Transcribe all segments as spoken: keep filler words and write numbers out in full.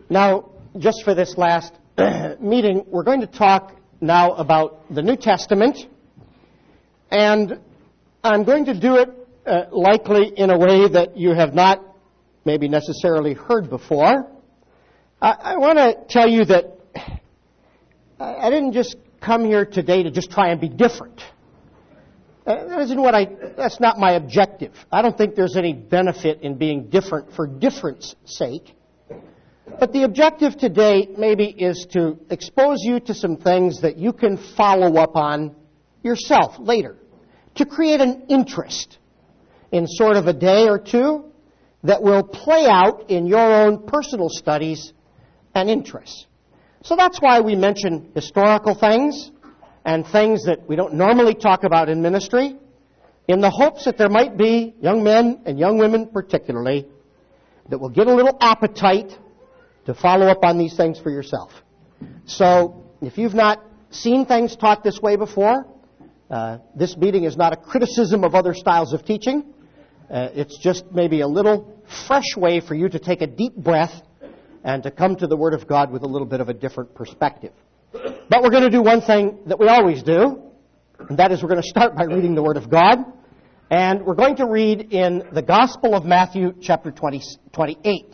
Now, just for this last meeting, we're going to talk now about the New Testament, and I'm going to do it uh, likely in a way that you have not maybe necessarily heard before. I, I want to tell you that I didn't just come here today to just try and be different. Uh, that isn't what I, that's not my objective. I don't think there's any benefit in being different for difference sake. But the objective today maybe is to expose you to some things that you can follow up on yourself later, to create an interest in sort of a day or two that will play out in your own personal studies and interests. So that's why we mention historical things and things that we don't normally talk about in ministry, in the hopes that there might be young men and young women particularly that will get a little appetite to follow up on these things for yourself. So, if you've not seen things taught this way before, uh, this meeting is not a criticism of other styles of teaching. Uh, it's just maybe a little fresh way for you to take a deep breath and to come to the Word of God with a little bit of a different perspective. But we're going to do one thing that we always do, and that is we're going to start by reading the Word of God. And we're going to read in the Gospel of Matthew, chapter twenty, twenty-eight.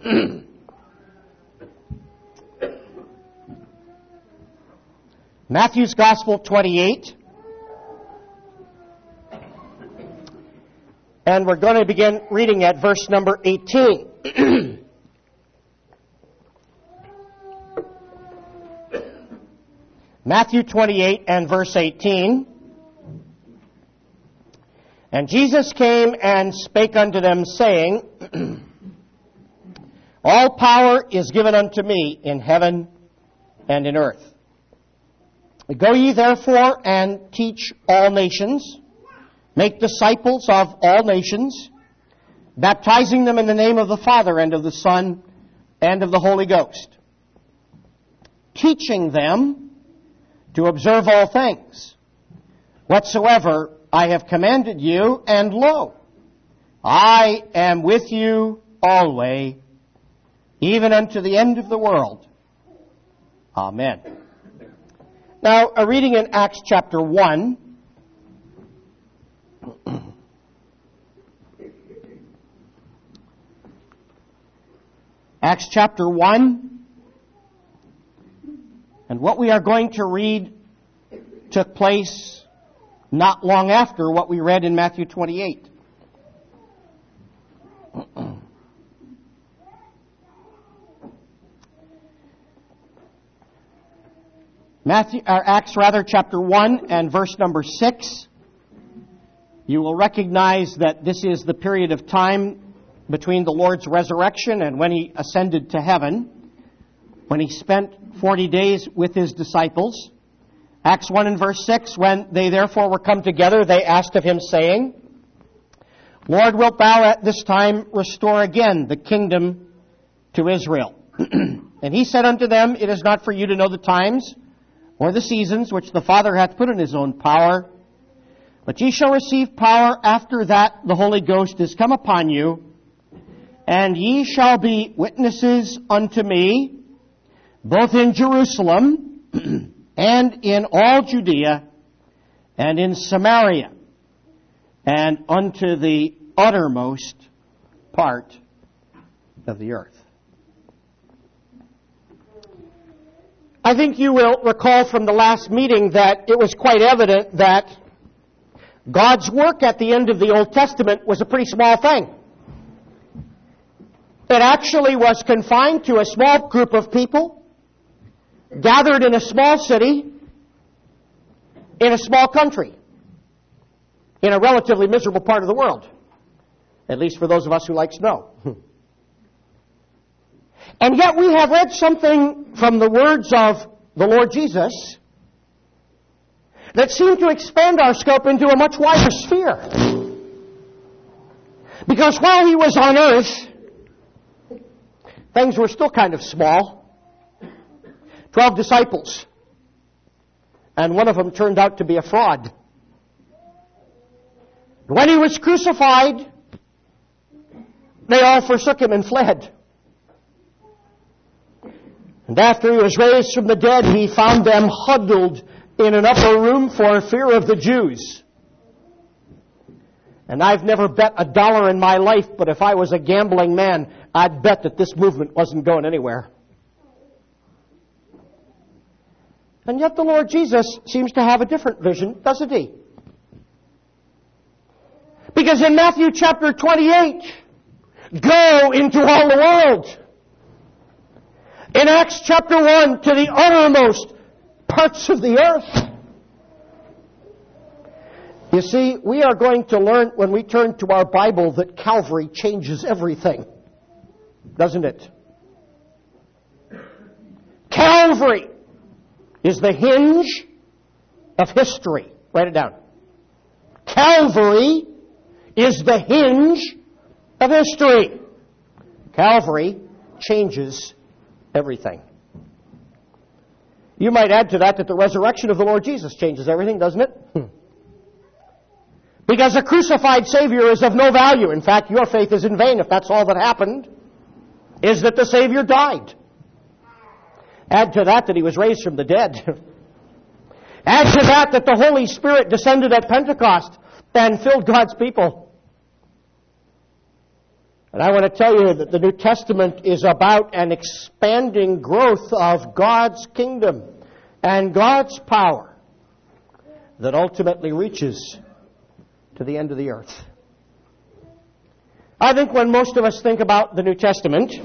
Matthew's Gospel twenty-eight. And we're going to begin reading at verse number eighteen. Matthew twenty-eight and verse eighteen. And Jesus came and spake unto them, saying, All power is given unto me in heaven and in earth. Go ye therefore and teach all nations, make disciples of all nations, baptizing them in the name of the Father and of the Son and of the Holy Ghost, teaching them to observe all things, whatsoever I have commanded you, and lo, I am with you always, even unto the end of the world. Amen. Now, a reading in Acts chapter one. Acts chapter one. And what we are going to read took place not long after what we read in Matthew twenty-eight. Matthew, or Acts rather, chapter one and verse number six. You will recognize that this is the period of time between the Lord's resurrection and when He ascended to heaven, when He spent forty days with His disciples. Acts one and verse six, when they therefore were come together, they asked of Him, saying, Lord, wilt Thou at this time restore again the kingdom to Israel? And He said unto them, It is not for you to know the times or the seasons which the Father hath put in His own power, but ye shall receive power after that the Holy Ghost is come upon you, and ye shall be witnesses unto me, both in Jerusalem and in all Judea and in Samaria, and unto the uttermost part of the earth. I think you will recall from the last meeting that it was quite evident that God's work at the end of the Old Testament was a pretty small thing. It actually was confined to a small group of people, gathered in a small city, in a small country, in a relatively miserable part of the world, at least for those of us who like snow. And yet we have read something from the words of the Lord Jesus that seem to expand our scope into a much wider sphere. Because while He was on earth, things were still kind of small. Twelve disciples. And one of them turned out to be a fraud. When He was crucified, they all forsook Him and fled. And after he was raised from the dead, he found them huddled in an upper room for fear of the Jews. And I've never bet a dollar in my life, but if I was a gambling man, I'd bet that this movement wasn't going anywhere. And yet the Lord Jesus seems to have a different vision, doesn't he? Because in Matthew chapter twenty-eight, go into all the world. In Acts chapter one, to the uttermost parts of the earth. You see, we are going to learn when we turn to our Bible that Calvary changes everything. Doesn't it? Calvary is the hinge of history. Write it down. Calvary is the hinge of history. Calvary changes everything. You might add to that that the resurrection of the Lord Jesus changes everything, doesn't it? Hmm. Because a crucified Savior is of no value. In fact, your faith is in vain if that's all that happened, is that the Savior died. Add to that that he was raised from the dead. Add to that that the Holy Spirit descended at Pentecost and filled God's people. And I want to tell you that the New Testament is about an expanding growth of God's kingdom and God's power that ultimately reaches to the end of the earth. I think when most of us think about the New Testament,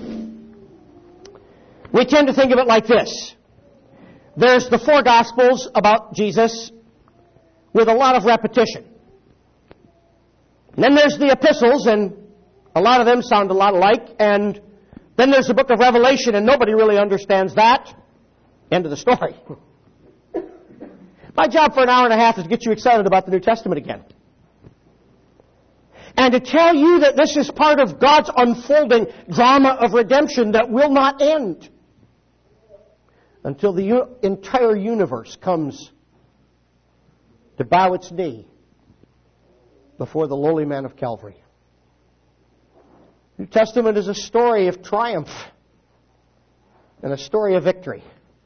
we tend to think of it like this. There's the four Gospels about Jesus with a lot of repetition. And then there's the epistles, and a lot of them sound a lot alike. And then there's the book of Revelation, and nobody really understands that. End of the story. My job for an hour and a half is to get you excited about the New Testament again. And to tell you that this is part of God's unfolding drama of redemption that will not end until the u- entire universe comes to bow its knee before the lowly man of Calvary. The New Testament is a story of triumph and a story of victory.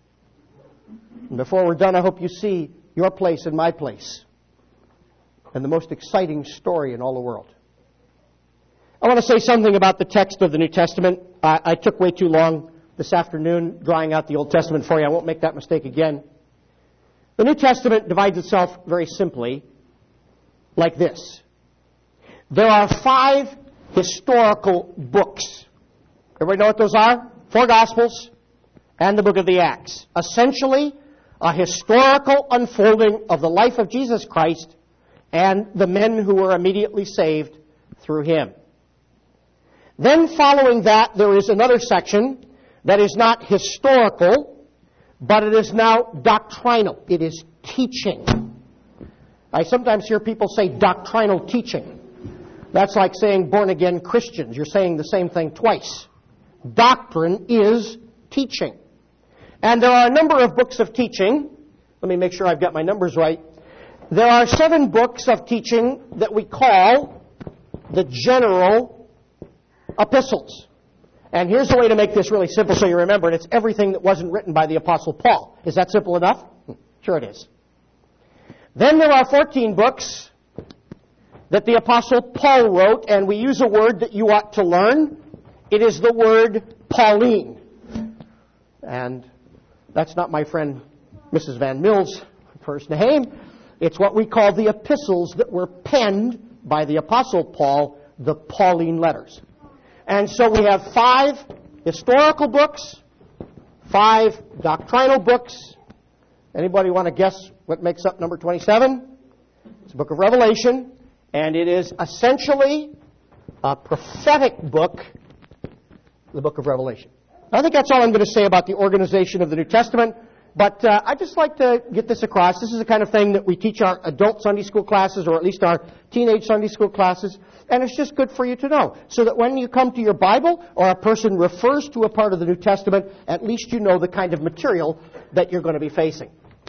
And before we're done, I hope you see your place and my place and the most exciting story in all the world. I want to say something about the text of the New Testament. I, I took way too long this afternoon drawing out the Old Testament for you. I won't make that mistake again. The New Testament divides itself very simply like this. There are five historical books. Everybody know what those are? Four Gospels and the book of the Acts. Essentially, a historical unfolding of the life of Jesus Christ and the men who were immediately saved through him. Then following that, there is another section that is not historical, but it is now doctrinal. It is teaching. I sometimes hear people say doctrinal teaching. That's like saying born-again Christians. You're saying the same thing twice. Doctrine is teaching. And there are a number of books of teaching. Let me make sure I've got my numbers right. There are seven books of teaching that we call the general epistles. And here's a way to make this really simple so you remember it. It's everything that wasn't written by the Apostle Paul. Is that simple enough? Sure it is. Then there are fourteen books that the Apostle Paul wrote, and we use a word that you ought to learn. It is the word Pauline. And that's not my friend Missus Van Mill's first name. It's what we call the epistles that were penned by the Apostle Paul, the Pauline letters. And so we have five historical books, five doctrinal books. Anybody want to guess what makes up number twenty-seven? It's the book of Revelation, and it is essentially a prophetic book, the book of Revelation. I think that's all I'm going to say about the organization of the New Testament. But uh, I'd just like to get this across. This is the kind of thing that we teach our adult Sunday school classes, or at least our teenage Sunday school classes. And it's just good for you to know, so that when you come to your Bible or a person refers to a part of the New Testament, at least you know the kind of material that you're going to be facing.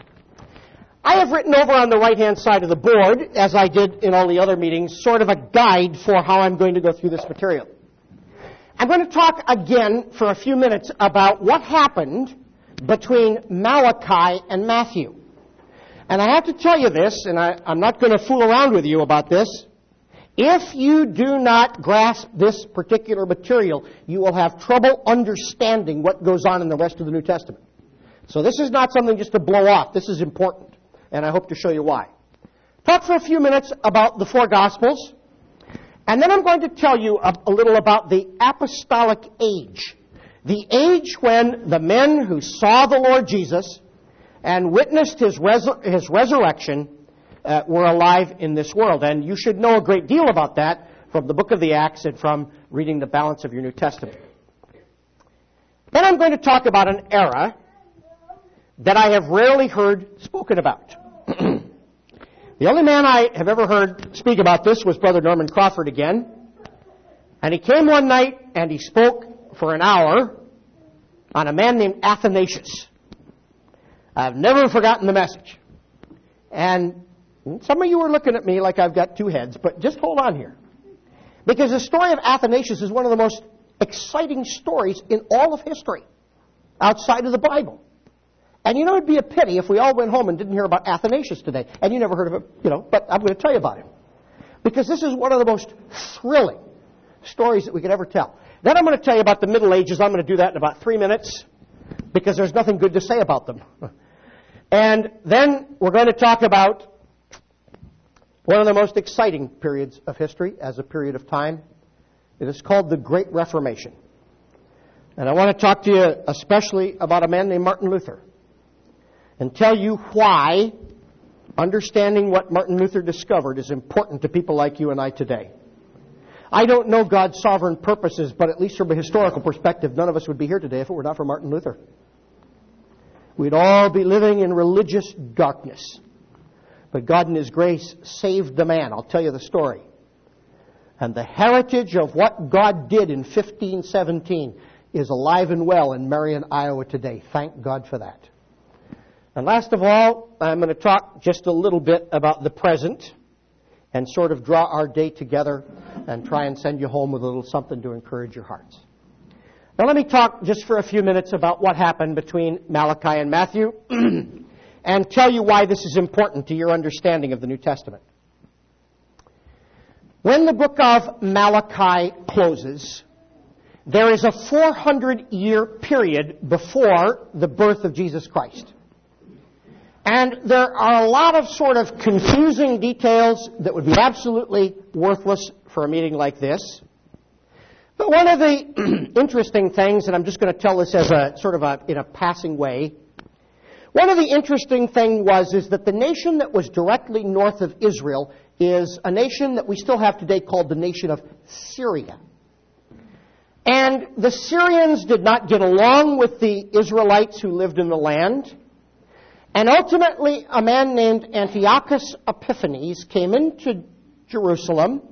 I have written over on the right-hand side of the board, as I did in all the other meetings, sort of a guide for how I'm going to go through this material. I'm going to talk again for a few minutes about what happened between Malachi and Matthew. And I have to tell you this, and I, I'm not going to fool around with you about this. If you do not grasp this particular material, you will have trouble understanding what goes on in the rest of the New Testament. So this is not something just to blow off. This is important, and I hope to show you why. Talk for a few minutes about the four Gospels, and then I'm going to tell you a, a little about the apostolic age. The age when the men who saw the Lord Jesus and witnessed his, resur- his resurrection uh, were alive in this world. And you should know a great deal about that from the book of the Acts and from reading the balance of your New Testament. Then I'm going to talk about an era that I have rarely heard spoken about. The only man I have ever heard speak about this was Brother Norman Crawford again. And he came one night and he spoke for an hour on a man named Athanasius. I've never forgotten the message. And some of you are looking at me like I've got two heads, but just hold on here. Because the story of Athanasius is one of the most exciting stories in all of history outside of the Bible. And you know, it'd be a pity if we all went home and didn't hear about Athanasius today. And you never heard of him, you know, but I'm going to tell you about him. Because this is one of the most thrilling stories that we could ever tell. Then I'm going to tell you about the Middle Ages. I'm going to do that in about three minutes because there's nothing good to say about them. And then we're going to talk about one of the most exciting periods of history as a period of time. It is called the Great Reformation. And I want to talk to you especially about a man named Martin Luther and tell you why understanding what Martin Luther discovered is important to people like you and I today. I don't know God's sovereign purposes, but at least from a historical perspective, none of us would be here today if it were not for Martin Luther. We'd all be living in religious darkness. But God in His grace saved the man. I'll tell you the story. And the heritage of what God did in fifteen seventeen is alive and well in Marion, Iowa today. Thank God for that. And last of all, I'm going to talk just a little bit about the present and sort of draw our day together and try and send you home with a little something to encourage your hearts. Now let me talk just for a few minutes about what happened between Malachi and Matthew and tell you why this is important to your understanding of the New Testament. When the book of Malachi closes, there is a four hundred year period before the birth of Jesus Christ. And there are a lot of sort of confusing details that would be absolutely worthless for a meeting like this. But one of the interesting things, and I'm just going to tell this as a sort of a, in a passing way, one of the interesting things was is that the nation that was directly north of Israel is a nation that we still have today called the nation of Syria. And the Syrians did not get along with the Israelites who lived in the land. And ultimately, a man named Antiochus Epiphanes came into Jerusalem.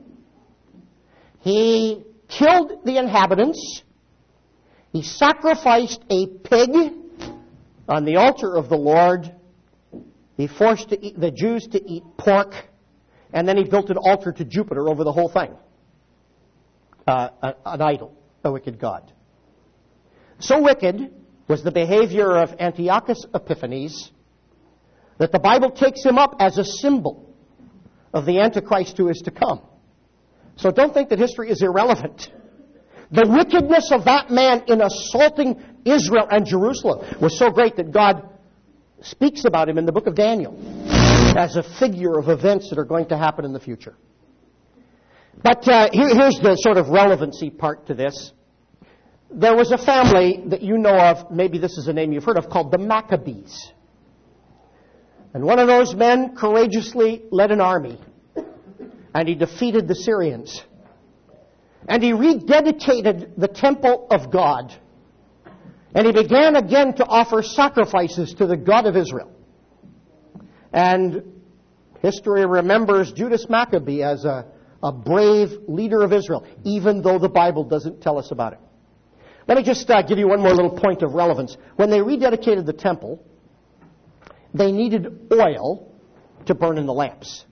He killed the inhabitants. He sacrificed a pig on the altar of the Lord. He forced to eat, the Jews to eat pork. And then he built an altar to Jupiter over the whole thing. Uh, an idol, a wicked god. So wicked was the behavior of Antiochus Epiphanes that the Bible takes him up as a symbol of the Antichrist who is to come. So don't think that history is irrelevant. The wickedness of that man in assaulting Israel and Jerusalem was so great that God speaks about him in the book of Daniel as a figure of events that are going to happen in the future. But uh, here, here's the sort of relevancy part to this. There was a family that you know of, maybe this is a name you've heard of, called the Maccabees. And one of those men courageously led an army, and he defeated the Syrians. And he rededicated the temple of God. And he began again to offer sacrifices to the God of Israel. And history remembers Judas Maccabee as a, a brave leader of Israel, even though the Bible doesn't tell us about it. Let me just uh, give you one more little point of relevance. When they rededicated the temple, they needed oil to burn in the lamps.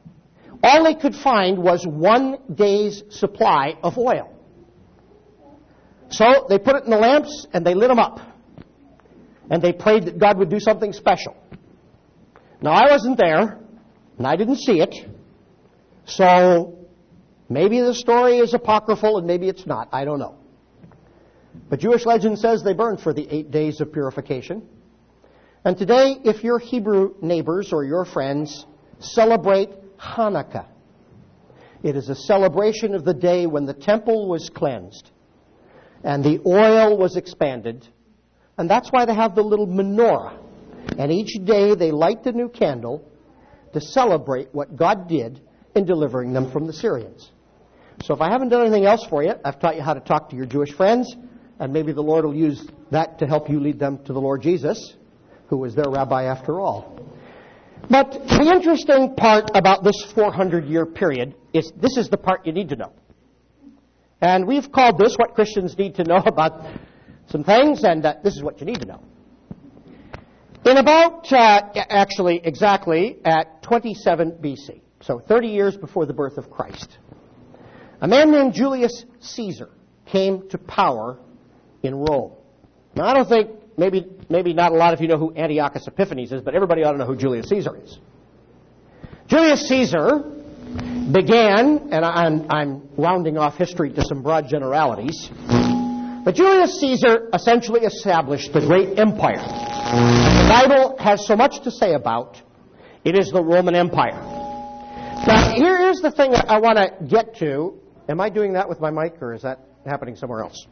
All they could find was one day's supply of oil. So they put it in the lamps and they lit them up. And they prayed that God would do something special. Now, I wasn't there, and I didn't see it. So maybe the story is apocryphal and maybe it's not. I don't know. But Jewish legend says they burned for the eight days of purification. And today, if your Hebrew neighbors or your friends celebrate Hanukkah, it is a celebration of the day when the temple was cleansed and the oil was expanded. And that's why they have the little menorah. And each day they light the new candle to celebrate what God did in delivering them from the Syrians. So if I haven't done anything else for you, I've taught you how to talk to your Jewish friends, and maybe the Lord will use that to help you lead them to the Lord Jesus, who was their rabbi after all. But the interesting part about this four hundred year period is this is the part you need to know. And we've called this what Christians need to know about some things, and uh, this is what you need to know. In about, uh, actually, exactly at twenty-seven B C, so thirty years before the birth of Christ, a man named Julius Caesar came to power in Rome. Now, I don't think, maybe maybe not a lot of you know who Antiochus Epiphanes is, but everybody ought to know who Julius Caesar is. Julius Caesar began, and I'm, I'm rounding off history to some broad generalities, but Julius Caesar essentially established the great empire. The Bible has so much to say about. It is the Roman Empire. Now, here is the thing I want to get to. Am I doing that with my mic, or is that happening somewhere else?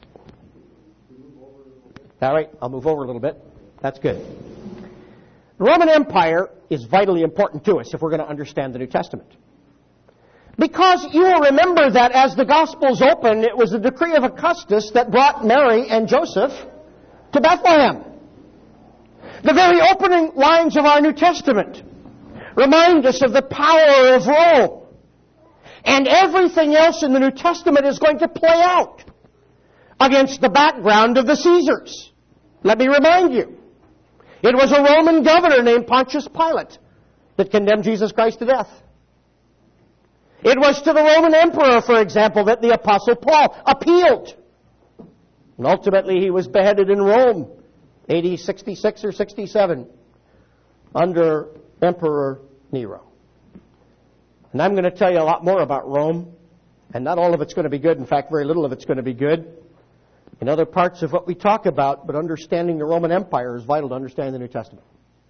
All right, I'll move over a little bit. That's good. The Roman Empire is vitally important to us if we're going to understand the New Testament. Because you will remember that as the Gospels open, it was the decree of Augustus that brought Mary and Joseph to Bethlehem. The very opening lines of our New Testament remind us of the power of Rome. And everything else in the New Testament is going to play out against the background of the Caesars. Let me remind you, it was a Roman governor named Pontius Pilate that condemned Jesus Christ to death. It was to the Roman emperor, for example, that the Apostle Paul appealed. And ultimately he was beheaded in Rome, A D sixty-six or sixty-seven, under Emperor Nero. And I'm going to tell you a lot more about Rome, and not all of it's going to be good. In fact, very little of it's going to be good in other parts of what we talk about, but understanding the Roman Empire is vital to understanding the New Testament.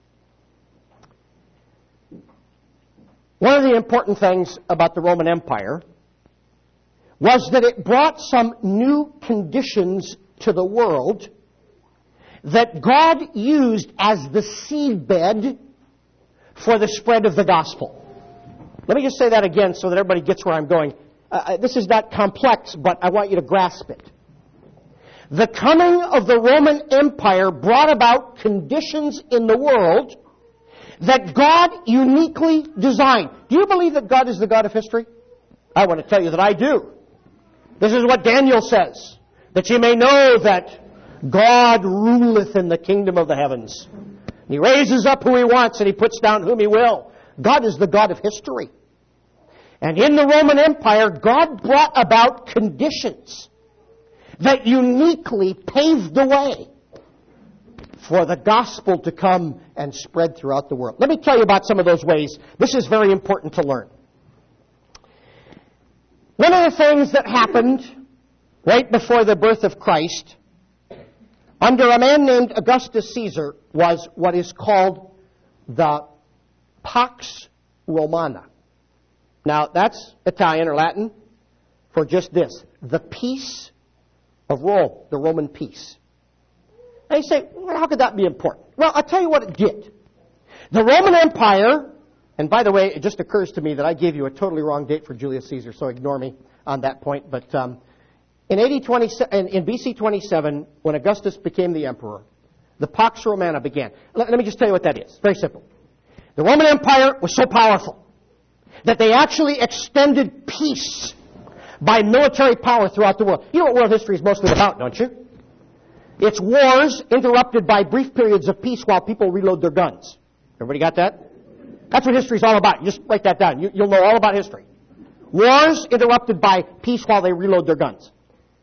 One of the important things about the Roman Empire was that it brought some new conditions to the world that God used as the seedbed for the spread of the gospel. Let me just say that again so that everybody gets where I'm going. Uh, this is not complex, but I want you to grasp it. The coming of the Roman Empire brought about conditions in the world that God uniquely designed. Do you believe that God is the God of history? I want to tell you that I do. This is what Daniel says, that ye may know that God ruleth in the kingdom of the heavens. He raises up who he wants and he puts down whom he will. God is the God of history. And in the Roman Empire, God brought about conditions that uniquely paved the way for the gospel to come and spread throughout the world. Let me tell you about some of those ways. This is very important to learn. One of the things that happened right before the birth of Christ under a man named Augustus Caesar was what is called the Pax Romana. Now, that's Italian or Latin for just this, the peace of Rome, the Roman peace. And you say, well, how could that be important? Well, I'll tell you what it did. The Roman Empire, and by the way, it just occurs to me that I gave you a totally wrong date for Julius Caesar, so ignore me on that point. But um, in, A D twenty, in B C twenty-seven, when Augustus became the emperor, the Pax Romana began. Let, let me just tell you what that is. Very simple. The Roman Empire was so powerful that they actually extended peace by military power throughout the world. You know what world history is mostly about, don't you? It's wars interrupted by brief periods of peace while people reload their guns. Everybody got that? That's what history is all about. You just write that down. You, you'll know all about history. Wars interrupted by peace while they reload their guns.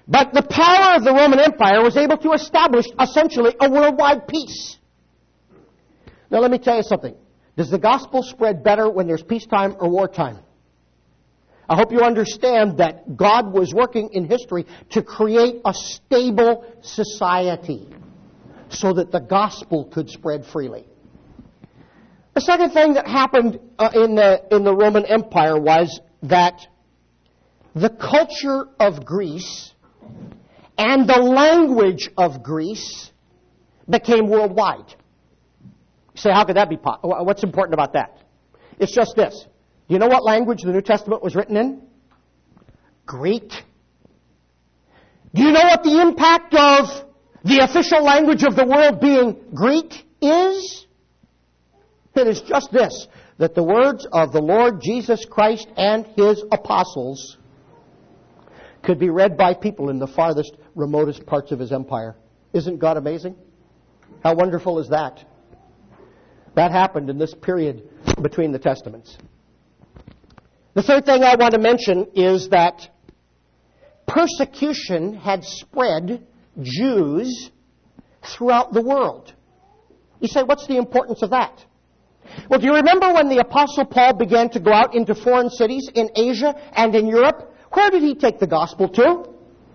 But the power of the Roman Empire was able to establish essentially a worldwide peace. Now let me tell you something. Does the gospel spread better when there's peacetime or wartime? I hope you understand that God was working in history to create a stable society so that the gospel could spread freely. The second thing that happened uh, in the in the Roman Empire was that the culture of Greece and the language of Greece became worldwide. You say, how could that be possible? What's important about that? It's just this. Do you know what language the New Testament was written in? Greek. Do you know what the impact of the official language of the world being Greek is? It is just this, that the words of the Lord Jesus Christ and His apostles could be read by people in the farthest, remotest parts of His empire. Isn't God amazing? How wonderful is that? That happened in this period between the Testaments. The third thing I want to mention is that persecution had spread Jews throughout the world. You say, what's the importance of that? Well, do you remember when the Apostle Paul began to go out into foreign cities in Asia and in Europe? Where did he take the gospel to?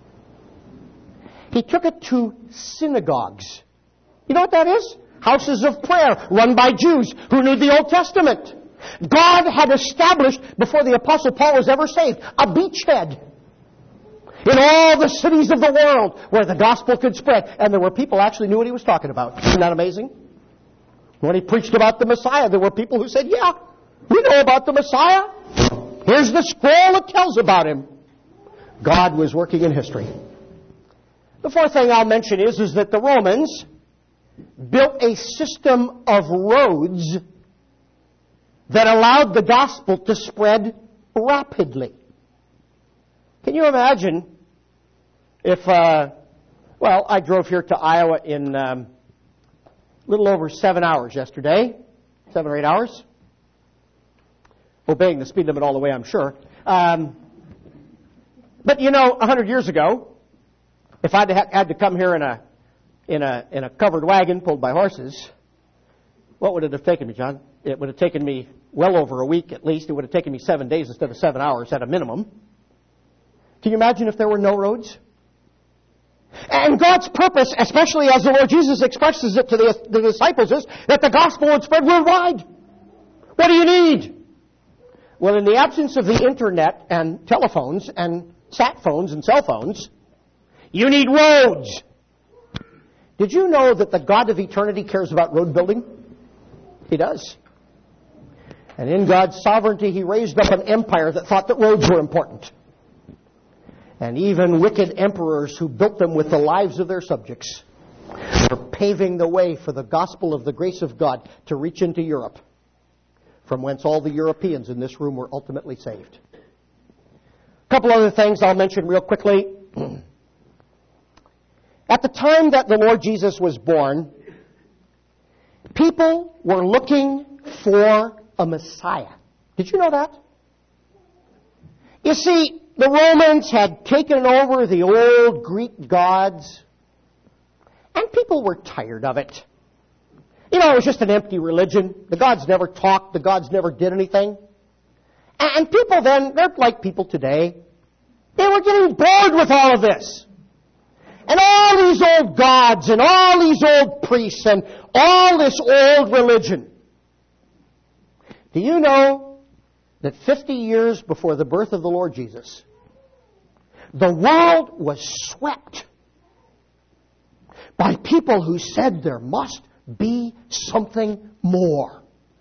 He took it to synagogues. You know what that is? Houses of prayer run by Jews who knew the Old Testament. God had established, before the Apostle Paul was ever saved, a beachhead in all the cities of the world where the gospel could spread. And there were people who actually knew what he was talking about. Isn't that amazing? When he preached about the Messiah, there were people who said, yeah, we know about the Messiah. Here's the scroll that tells about him. God was working in history. The fourth thing I'll mention is, is that the Romans built a system of roads that allowed the gospel to spread rapidly. Can you imagine if, uh, well, I drove here to Iowa in um, a little over seven hours yesterday, seven or eight hours, obeying the speed limit all the way, I'm sure. Um, but you know, a hundred years ago, if I'd ha- had to come here in a in a in a covered wagon pulled by horses, what would it have taken me, John? It would have taken me well over a week at least. It would have taken me seven days instead of seven hours at a minimum. Can you imagine if there were no roads? And God's purpose, especially as the Lord Jesus expresses it to the, the disciples, is that the gospel would spread worldwide. What do you need? Well, in the absence of the internet and telephones and sat phones and cell phones, you need roads. Did you know that the God of eternity cares about road building? He does. And in God's sovereignty, He raised up an empire that thought that roads were important. And even wicked emperors who built them with the lives of their subjects were paving the way for the gospel of the grace of God to reach into Europe, from whence all the Europeans in this room were ultimately saved. A couple other things I'll mention real quickly. At the time that the Lord Jesus was born, people were looking for a Messiah. Did you know that? You see, the Romans had taken over the old Greek gods, and people were tired of it. You know, it was just an empty religion. The gods never talked. The gods never did anything. And people then, they're like people today. They were getting bored with all of this. And all these old gods and all these old priests and all this old religion. Do you know that fifty years before the birth of the Lord Jesus, the world was swept by people who said there must be something more?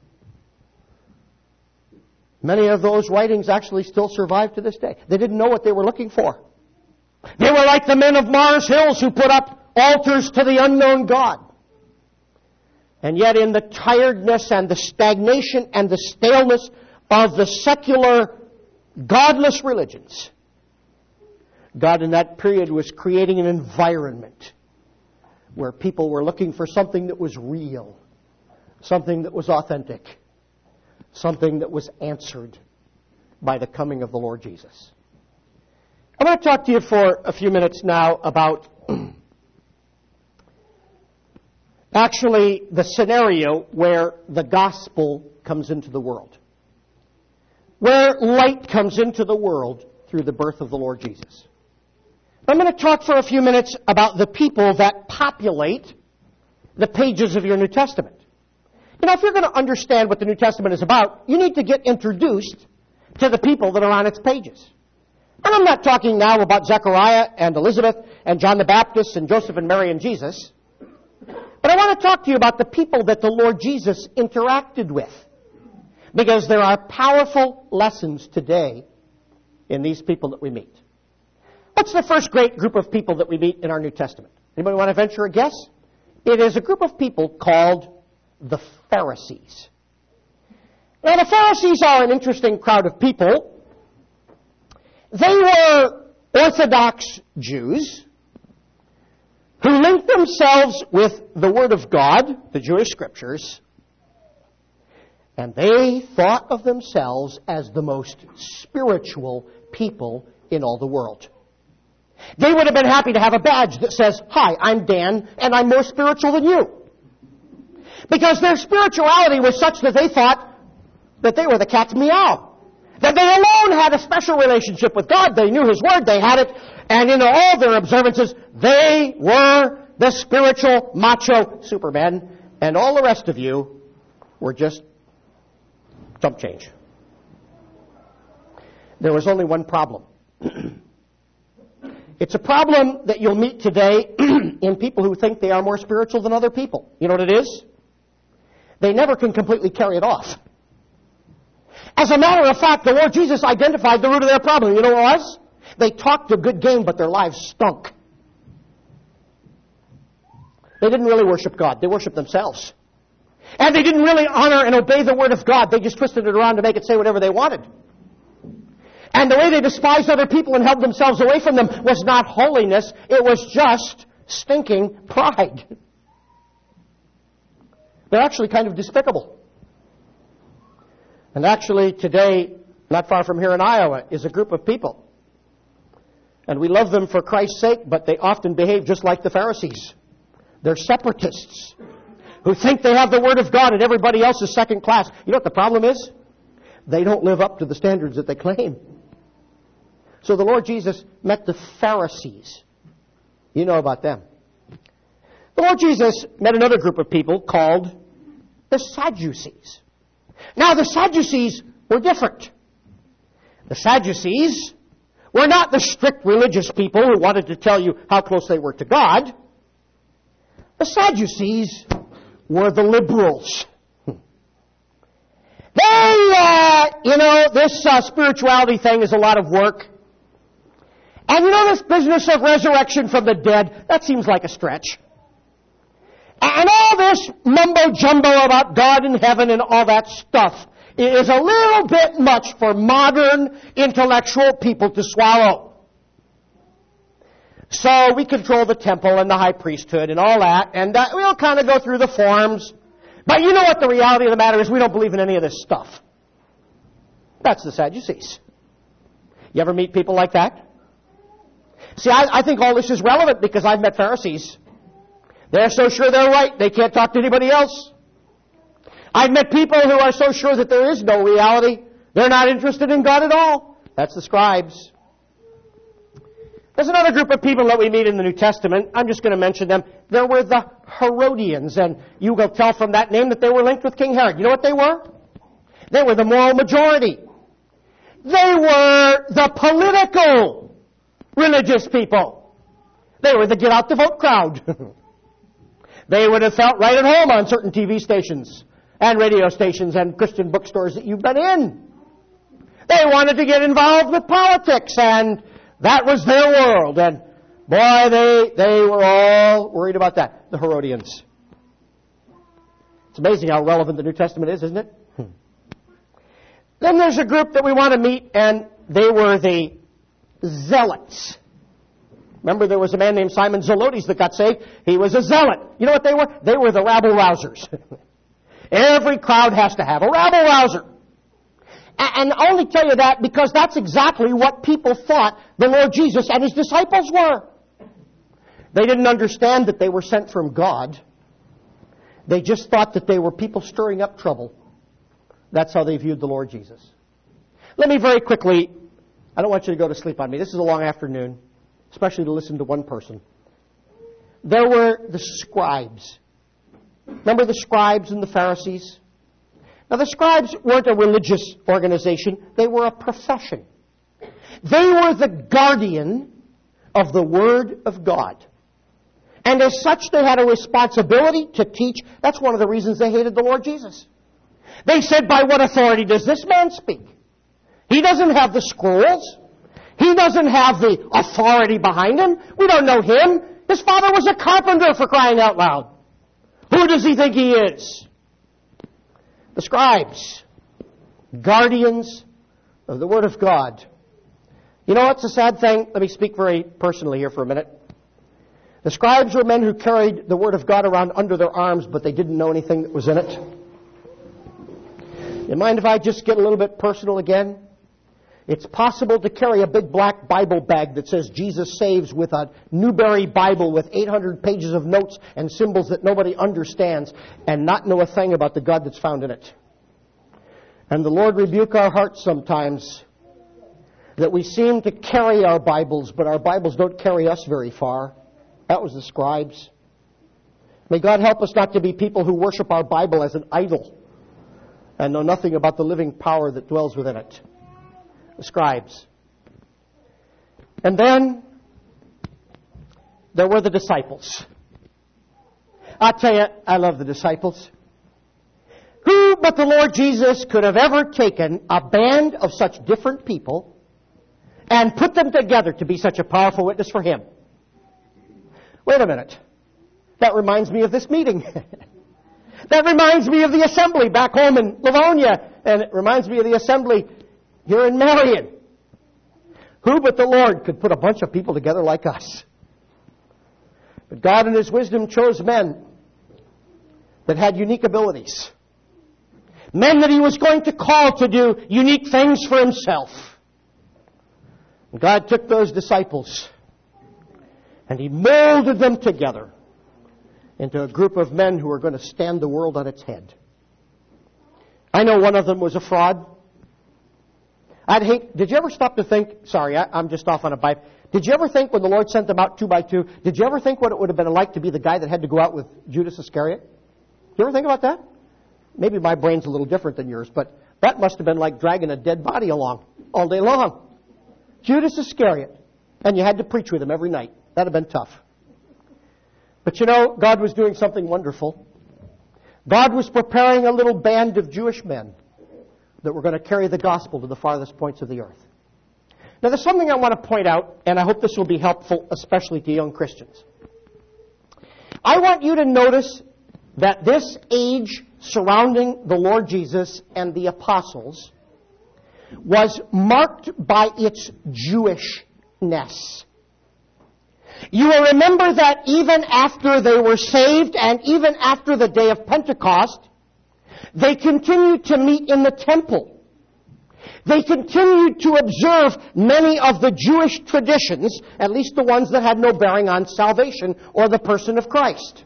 Many of those writings actually still survive to this day. They didn't know what they were looking for. They were like the men of Mars Hills who put up altars to the unknown God. And yet in the tiredness and the stagnation and the staleness of the secular, godless religions, God in that period was creating an environment where people were looking for something that was real, something that was authentic, something that was answered by the coming of the Lord Jesus. I want to talk to you for a few minutes now about actually the scenario where the gospel comes into the world, where light comes into the world through the birth of the Lord Jesus. I'm going to talk for a few minutes about the people that populate the pages of your New Testament. You know, if you're going to understand what the New Testament is about, you need to get introduced to the people that are on its pages. And I'm not talking now about Zechariah and Elizabeth and John the Baptist and Joseph and Mary and Jesus. But I want to talk to you about the people that the Lord Jesus interacted with. Because there are powerful lessons today in these people that we meet. What's the first great group of people that we meet in our New Testament? Anybody want to venture a guess? It is a group of people called the Pharisees. Now, the Pharisees are an interesting crowd of people. They were Orthodox Jews who linked themselves with the Word of God, the Jewish Scriptures, and they thought of themselves as the most spiritual people in all the world. They would have been happy to have a badge that says, "Hi, I'm Dan, and I'm more spiritual than you." Because their spirituality was such that they thought that they were the cat's meow. That they alone had a special relationship with God. They knew His Word, they had it, and in all their observances, they were the spiritual macho supermen, and all the rest of you were just chump change. There was only one problem. It's a problem that you'll meet today in people who think they are more spiritual than other people. You know what it is? They never can completely carry it off. As a matter of fact, the Lord Jesus identified the root of their problem. You know what it was? They talked a good game, but their lives stunk. They didn't really worship God. They worshiped themselves. And they didn't really honor and obey the Word of God. They just twisted it around to make it say whatever they wanted. And the way they despised other people and held themselves away from them was not holiness. It was just stinking pride. They're actually kind of despicable. And actually today, not far from here in Iowa, is a group of people. And we love them for Christ's sake, but they often behave just like the Pharisees. They're separatists who think they have the Word of God and everybody else is second class. You know what the problem is? They don't live up to the standards that they claim. So the Lord Jesus met the Pharisees. You know about them. The Lord Jesus met another group of people called the Sadducees. Now, the Sadducees were different. The Sadducees were not the strict religious people who wanted to tell you how close they were to God. The Sadducees were the liberals. They, uh, you know, this uh, spirituality thing is a lot of work. And you know this business of resurrection from the dead, that seems like a stretch. And all this mumbo-jumbo about God in heaven and all that stuff is a little bit much for modern intellectual people to swallow. So we control the temple and the high priesthood and all that, and uh, we'll kind of go through the forms. But you know what the reality of the matter is? We don't believe in any of this stuff. That's the Sadducees. You ever meet people like that? See, I, I think all this is relevant because I've met Pharisees. They're so sure they're right, they can't talk to anybody else. I've met people who are so sure that there is no reality, they're not interested in God at all. That's the scribes. There's another group of people that we meet in the New Testament. I'm just going to mention them. There were the Herodians, and you will tell from that name that they were linked with King Herod. You know what they were? They were the moral majority. They were the political religious people. They were the get-out-the-vote crowd. They would have felt right at home on certain T V stations and radio stations and Christian bookstores that you've been in. They wanted to get involved with politics, and that was their world. And boy, they, they were all worried about that. The Herodians. It's amazing how relevant the New Testament is, isn't it? Hmm. Then there's a group that we want to meet, and they were the Zealots. Remember, there was a man named Simon Zelotes that got saved. He was a zealot. You know what they were? They were the rabble-rousers. Every crowd has to have a rabble-rouser. And I only tell you that because that's exactly what people thought the Lord Jesus and His disciples were. They didn't understand that they were sent from God. They just thought that they were people stirring up trouble. That's how they viewed the Lord Jesus. Let me very quickly, I don't want you to go to sleep on me. This is a long afternoon, especially to listen to one person. There were the scribes. Remember the scribes and the Pharisees? Now, the scribes weren't a religious organization. They were a profession. They were the guardian of the Word of God. And as such, they had a responsibility to teach. That's one of the reasons they hated the Lord Jesus. They said, by what authority does this man speak? He doesn't have the scrolls. He doesn't have the authority behind him. We don't know him. His father was a carpenter, for crying out loud. Who does he think he is? The scribes, guardians of the Word of God. You know what's a sad thing? Let me speak very personally here for a minute. The scribes were men who carried the Word of God around under their arms, but they didn't know anything that was in it. You mind if I just get a little bit personal again? It's possible to carry a big black Bible bag that says Jesus Saves with a Newberry Bible with eight hundred pages of notes and symbols that nobody understands and not know a thing about the God that's found in it. And the Lord rebuke our hearts sometimes that we seem to carry our Bibles, but our Bibles don't carry us very far. That was the scribes. May God help us not to be people who worship our Bible as an idol and know nothing about the living power that dwells within it. The scribes. And then there were the disciples. I tell you, I love the disciples. Who but the Lord Jesus could have ever taken a band of such different people and put them together to be such a powerful witness for Him? Wait a minute. That reminds me of this meeting. That reminds me of the assembly back home in Livonia. And it reminds me of the assembly here in Marion. Who but the Lord could put a bunch of people together like us? But God in His wisdom chose men that had unique abilities. Men that He was going to call to do unique things for Himself. And God took those disciples and He molded them together into a group of men who are going to stand the world on its head. I know one of them was a fraud. I'd hate, did you ever stop to think, sorry, I, I'm just off on a bite. Did you ever think when the Lord sent them out two by two, did you ever think what it would have been like to be the guy that had to go out with Judas Iscariot? Did you ever think about that? Maybe my brain's a little different than yours, but that must have been like dragging a dead body along all day long. Judas Iscariot. And you had to preach with him every night. That'd have been tough. But you know, God was doing something wonderful. God was preparing a little band of Jewish men that were going to carry the gospel to the farthest points of the earth. Now, there's something I want to point out, and I hope this will be helpful, especially to young Christians. I want you to notice that this age surrounding the Lord Jesus and the apostles was marked by its Jewishness. You will remember that even after they were saved and even after the day of Pentecost, they continued to meet in the temple. They continued to observe many of the Jewish traditions, at least the ones that had no bearing on salvation or the person of Christ.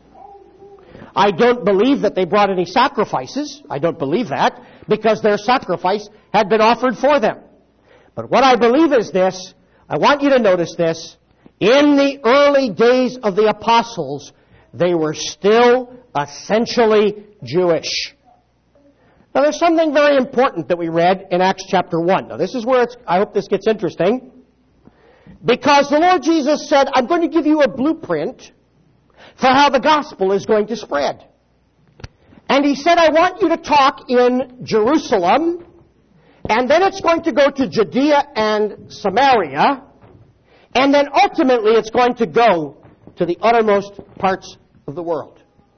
I don't believe that they brought any sacrifices. I don't believe that, because their sacrifice had been offered for them. But what I believe is this. I want you to notice this. In the early days of the apostles, they were still essentially Jewish. Now, there's something very important that we read in Acts chapter one. Now, this is where it's, I hope this gets interesting. Because the Lord Jesus said, I'm going to give you a blueprint for how the gospel is going to spread. And He said, I want you to talk in Jerusalem, and then it's going to go to Judea and Samaria, and then ultimately it's going to go to the uttermost parts of the world.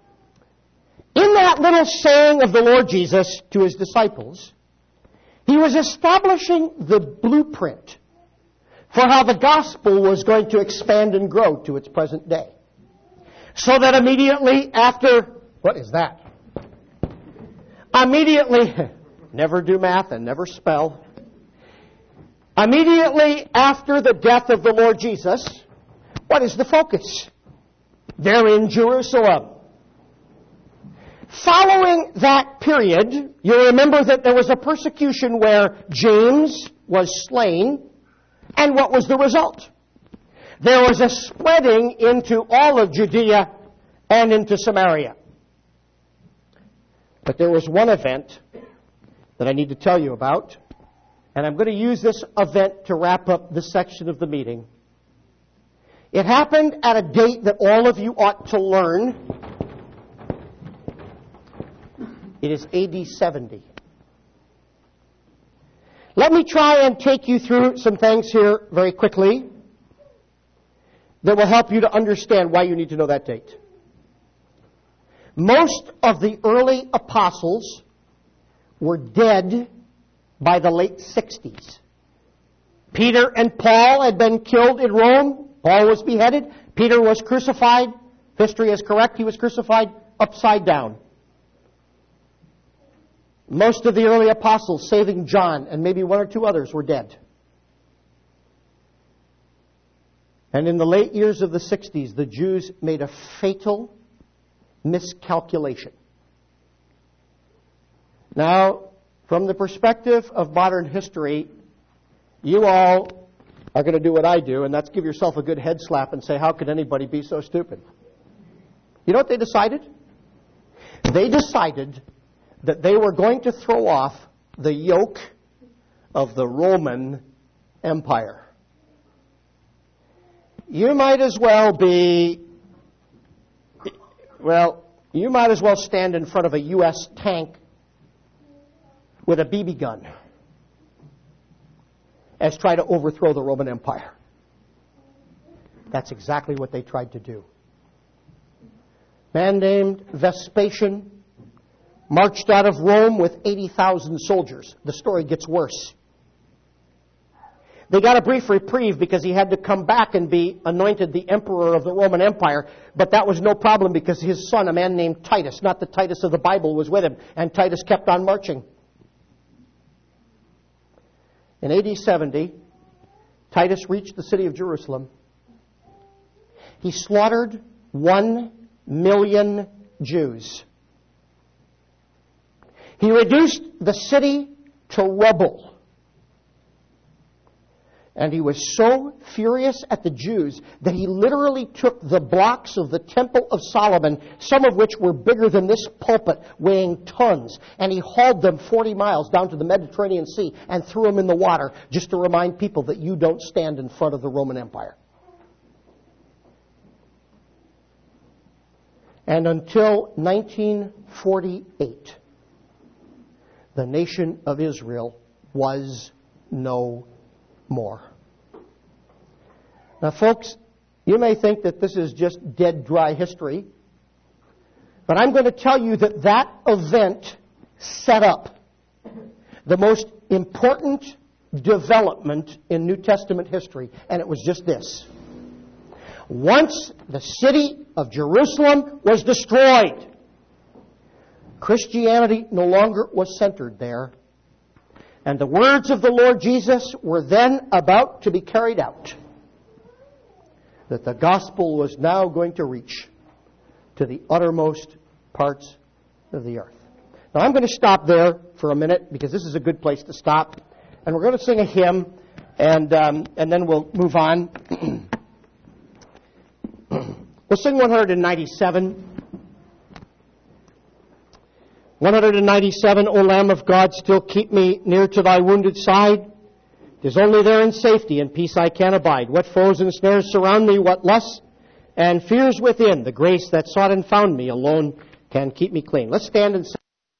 In that little saying of the Lord Jesus to His disciples, He was establishing the blueprint for how the gospel was going to expand and grow to its present day. So that immediately after, what is that? Immediately, never do math and never spell. Immediately after the death of the Lord Jesus, what is the focus? They're in Jerusalem. Following that period, you remember that there was a persecution where James was slain. And what was the result? There was a spreading into all of Judea and into Samaria. But there was one event that I need to tell you about. And I'm going to use this event to wrap up this section of the meeting. It happened at a date that all of you ought to learn. It is A D seventy. Let me try and take you through some things here very quickly that will help you to understand why you need to know that date. Most of the early apostles were dead by the late sixties. Peter and Paul had been killed in Rome. Paul was beheaded. Peter was crucified. History is correct. He was crucified upside down. Most of the early apostles, saving John and maybe one or two others, were dead. And in the late years of the sixties, the Jews made a fatal miscalculation. Now, from the perspective of modern history, you all are going to do what I do, and that's give yourself a good head slap and say, how could anybody be so stupid? You know what they decided? They decided that they were going to throw off the yoke of the Roman Empire. You might as well be, well, you might as well stand in front of a U S tank with a B B gun as try to overthrow the Roman Empire. That's exactly what they tried to do. A man named Vespasian marched out of Rome with eighty thousand soldiers. The story gets worse. They got a brief reprieve because he had to come back and be anointed the emperor of the Roman Empire, but that was no problem because his son, a man named Titus, not the Titus of the Bible, was with him, and Titus kept on marching. In A D seventy, Titus reached the city of Jerusalem. He slaughtered one million Jews. He reduced the city to rubble. And he was so furious at the Jews that he literally took the blocks of the Temple of Solomon, some of which were bigger than this pulpit, weighing tons, and he hauled them forty miles down to the Mediterranean Sea and threw them in the water just to remind people that you don't stand in front of the Roman Empire. And until nineteen forty-eight, the nation of Israel was no more. Now, folks, you may think that this is just dead, dry history, but I'm going to tell you that that event set up the most important development in New Testament history, and it was just this. Once the city of Jerusalem was destroyed, Christianity no longer was centered there. And the words of the Lord Jesus were then about to be carried out. That the gospel was now going to reach to the uttermost parts of the earth. Now I'm going to stop there for a minute because this is a good place to stop. And we're going to sing a hymn and, um, and then we'll move on. We'll sing one ninety-seven. one ninety-seven, O Lamb of God, still keep me near to thy wounded side. 'Tis only there in safety and peace I can abide. What foes and snares surround me, what lusts and fears within. The grace that sought and found me alone can keep me clean. Let's stand and sing.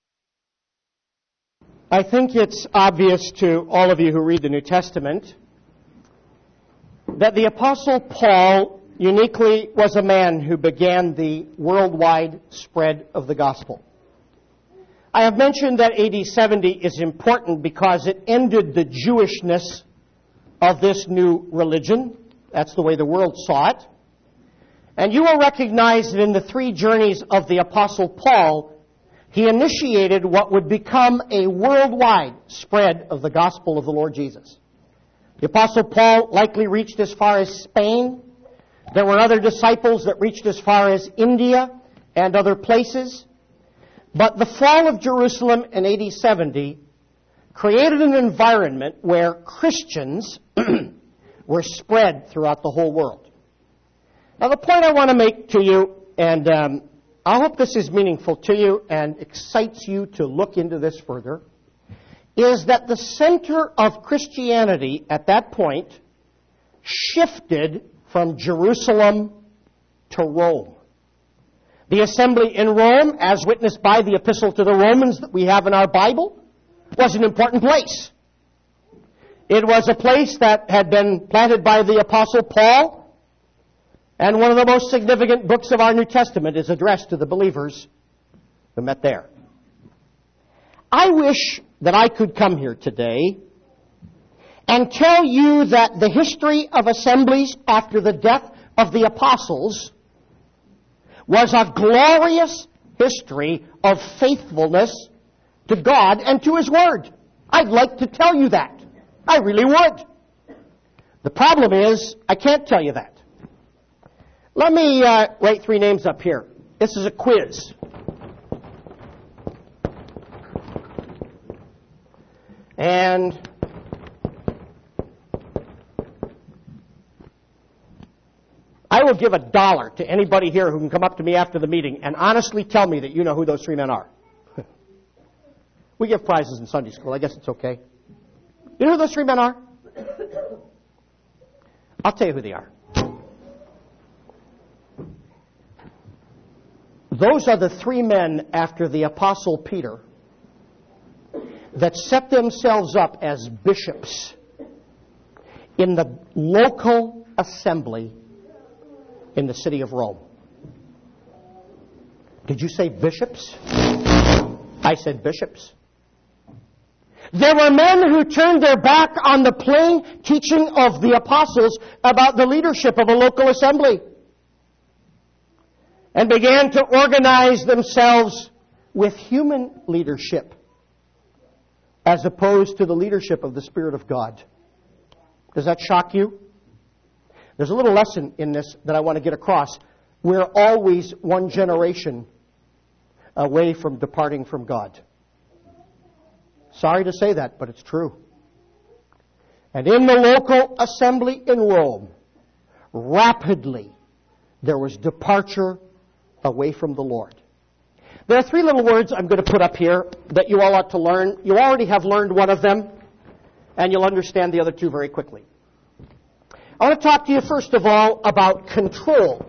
I think it's obvious to all of you who read the New Testament that the Apostle Paul uniquely was a man who began the worldwide spread of the gospel. I have mentioned that A D seventy is important because it ended the Jewishness of this new religion. That's the way the world saw it. And you will recognize that in the three journeys of the Apostle Paul, he initiated what would become a worldwide spread of the gospel of the Lord Jesus. The Apostle Paul likely reached as far as Spain. There were other disciples that reached as far as India and other places. But the fall of Jerusalem in A D seventy created an environment where Christians were spread throughout the whole world. Now, the point I want to make to you, and um, I hope this is meaningful to you and excites you to look into this further, is that the center of Christianity at that point shifted from Jerusalem to Rome. The assembly in Rome, as witnessed by the epistle to the Romans that we have in our Bible, was an important place. It was a place that had been planted by the Apostle Paul, and one of the most significant books of our New Testament is addressed to the believers who met there. I wish that I could come here today and tell you that the history of assemblies after the death of the apostles was a glorious history of faithfulness to God and to His Word. I'd like to tell you that. I really would. The problem is, I can't tell you that. Let me uh, write three names up here. This is a quiz. And I will give a dollar to anybody here who can come up to me after the meeting and honestly tell me that you know who those three men are. We give prizes in Sunday school. I guess it's okay. You know who those three men are? I'll tell you who they are. Those are the three men after the Apostle Peter that set themselves up as bishops in the local assembly in the city of Rome. Did you say bishops? I said bishops. There were men who turned their back on the plain teaching of the apostles about the leadership of a local assembly and began to organize themselves with human leadership as opposed to the leadership of the Spirit of God. Does that shock you? There's a little lesson in this that I want to get across. We're always one generation away from departing from God. Sorry to say that, but it's true. And in the local assembly in Rome, rapidly there was departure away from the Lord. There are three little words I'm going to put up here that you all ought to learn. You already have learned one of them, and you'll understand the other two very quickly. I want to talk to you first of all about control.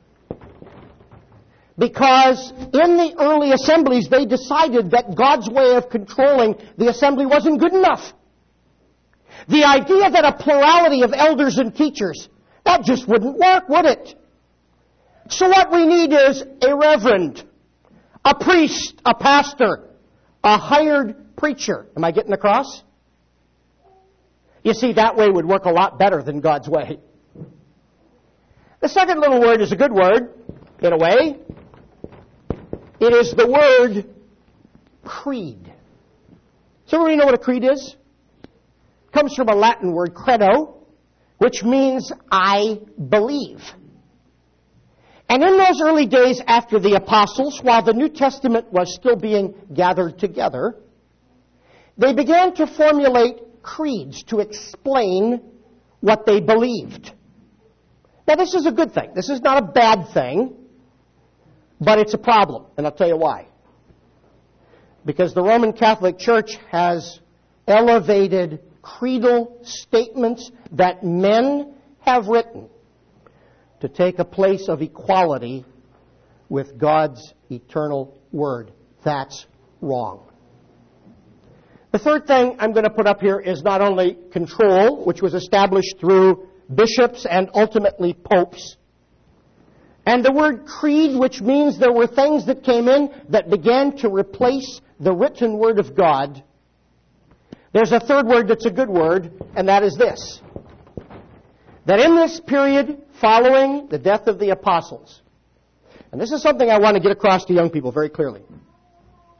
Because in the early assemblies, they decided that God's way of controlling the assembly wasn't good enough. The idea that a plurality of elders and teachers, that just wouldn't work, would it? So what we need is a reverend, a priest, a pastor, a hired preacher. Am I getting across? You see, that way would work a lot better than God's way. The second little word is a good word, in a way. It is the word creed. Does everybody know what a creed is? It comes from a Latin word, credo, which means I believe. And in those early days after the apostles, while the New Testament was still being gathered together, they began to formulate creeds to explain what they believed. Now, this is a good thing. This is not a bad thing, but it's a problem, and I'll tell you why. Because the Roman Catholic Church has elevated creedal statements that men have written to take a place of equality with God's eternal Word. That's wrong. The third thing I'm going to put up here is not only control, which was established through bishops and ultimately popes, and the word creed, which means there were things that came in that began to replace the written Word of God. There's a third word that's a good word, and that is this. That in this period following the death of the apostles, and this is something I want to get across to young people very clearly,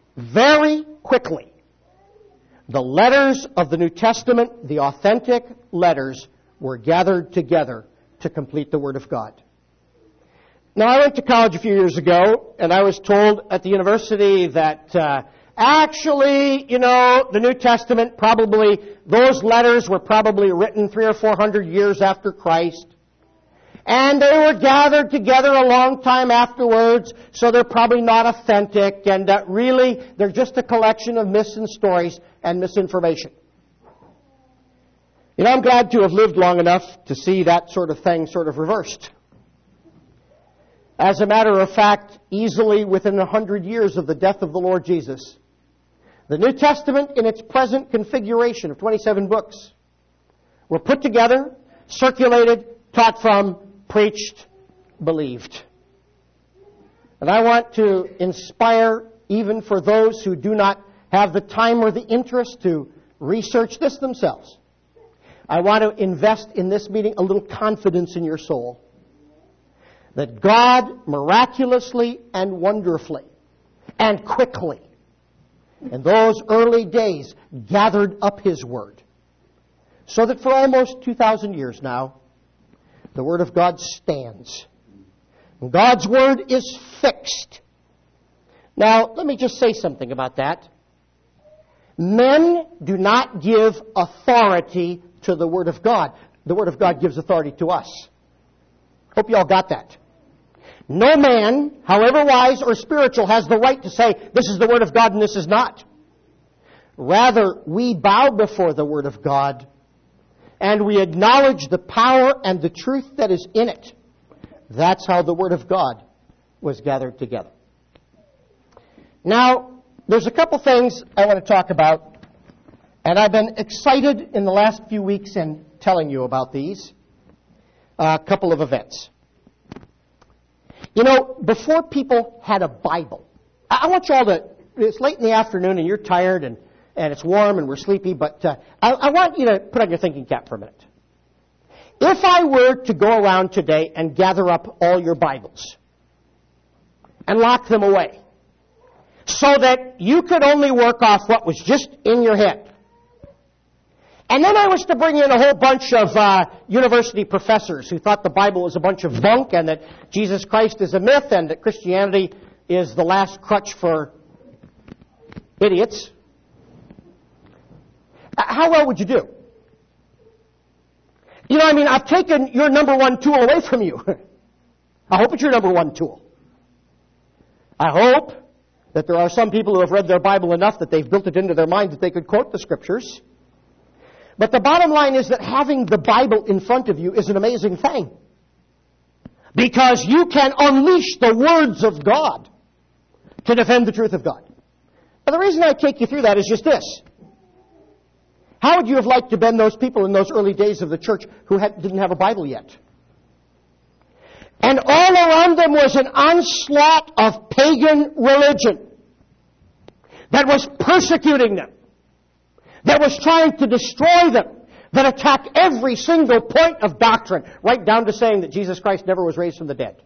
very quickly, the letters of the New Testament, the authentic letters, were gathered together to complete the Word of God. Now, I went to college a few years ago, and I was told at the university that uh, actually, you know, the New Testament probably, those letters were probably written three or four hundred years after Christ. And they were gathered together a long time afterwards, so they're probably not authentic, and that really they're just a collection of myths and stories and misinformation. You know, I'm glad to have lived long enough to see that sort of thing sort of reversed. As a matter of fact, easily within a hundred years of the death of the Lord Jesus, the New Testament in its present configuration of twenty-seven books were put together, circulated, taught from, preached, believed. And I want to inspire, even for those who do not have the time or the interest to research this themselves, I want to invest in this meeting a little confidence in your soul that God miraculously and wonderfully and quickly in those early days gathered up His Word, so that for almost two thousand years now, the Word of God stands. And God's Word is fixed. Now, let me just say something about that. Men do not give authority to the Word of God. The Word of God gives authority to us. Hope you all got that. No man, however wise or spiritual, has the right to say, this is the Word of God and this is not. Rather, we bow before the Word of God and we acknowledge the power and the truth that is in it. That's how the Word of God was gathered together. Now, there's a couple things I want to talk about, and I've been excited in the last few weeks in telling you about these. A couple of events. You know, before people had a Bible, I want you all to, it's late in the afternoon and you're tired and and it's warm and we're sleepy, but uh, I, I want you to put on your thinking cap for a minute. If I were to go around today and gather up all your Bibles and lock them away so that you could only work off what was just in your head, and then I was to bring in a whole bunch of uh, university professors who thought the Bible was a bunch of bunk and that Jesus Christ is a myth and that Christianity is the last crutch for idiots, how well would you do? You know, I mean, I've taken your number one tool away from you. I hope it's your number one tool. I hope that there are some people who have read their Bible enough that they've built it into their mind that they could quote the Scriptures. But the bottom line is that having the Bible in front of you is an amazing thing. Because you can unleash the words of God to defend the truth of God. Now, the reason I take you through that is just this. How would you have liked to have been those people in those early days of the church who had, didn't have a Bible yet? And all around them was an onslaught of pagan religion that was persecuting them, that was trying to destroy them, that attacked every single point of doctrine, right down to saying that Jesus Christ never was raised from the dead.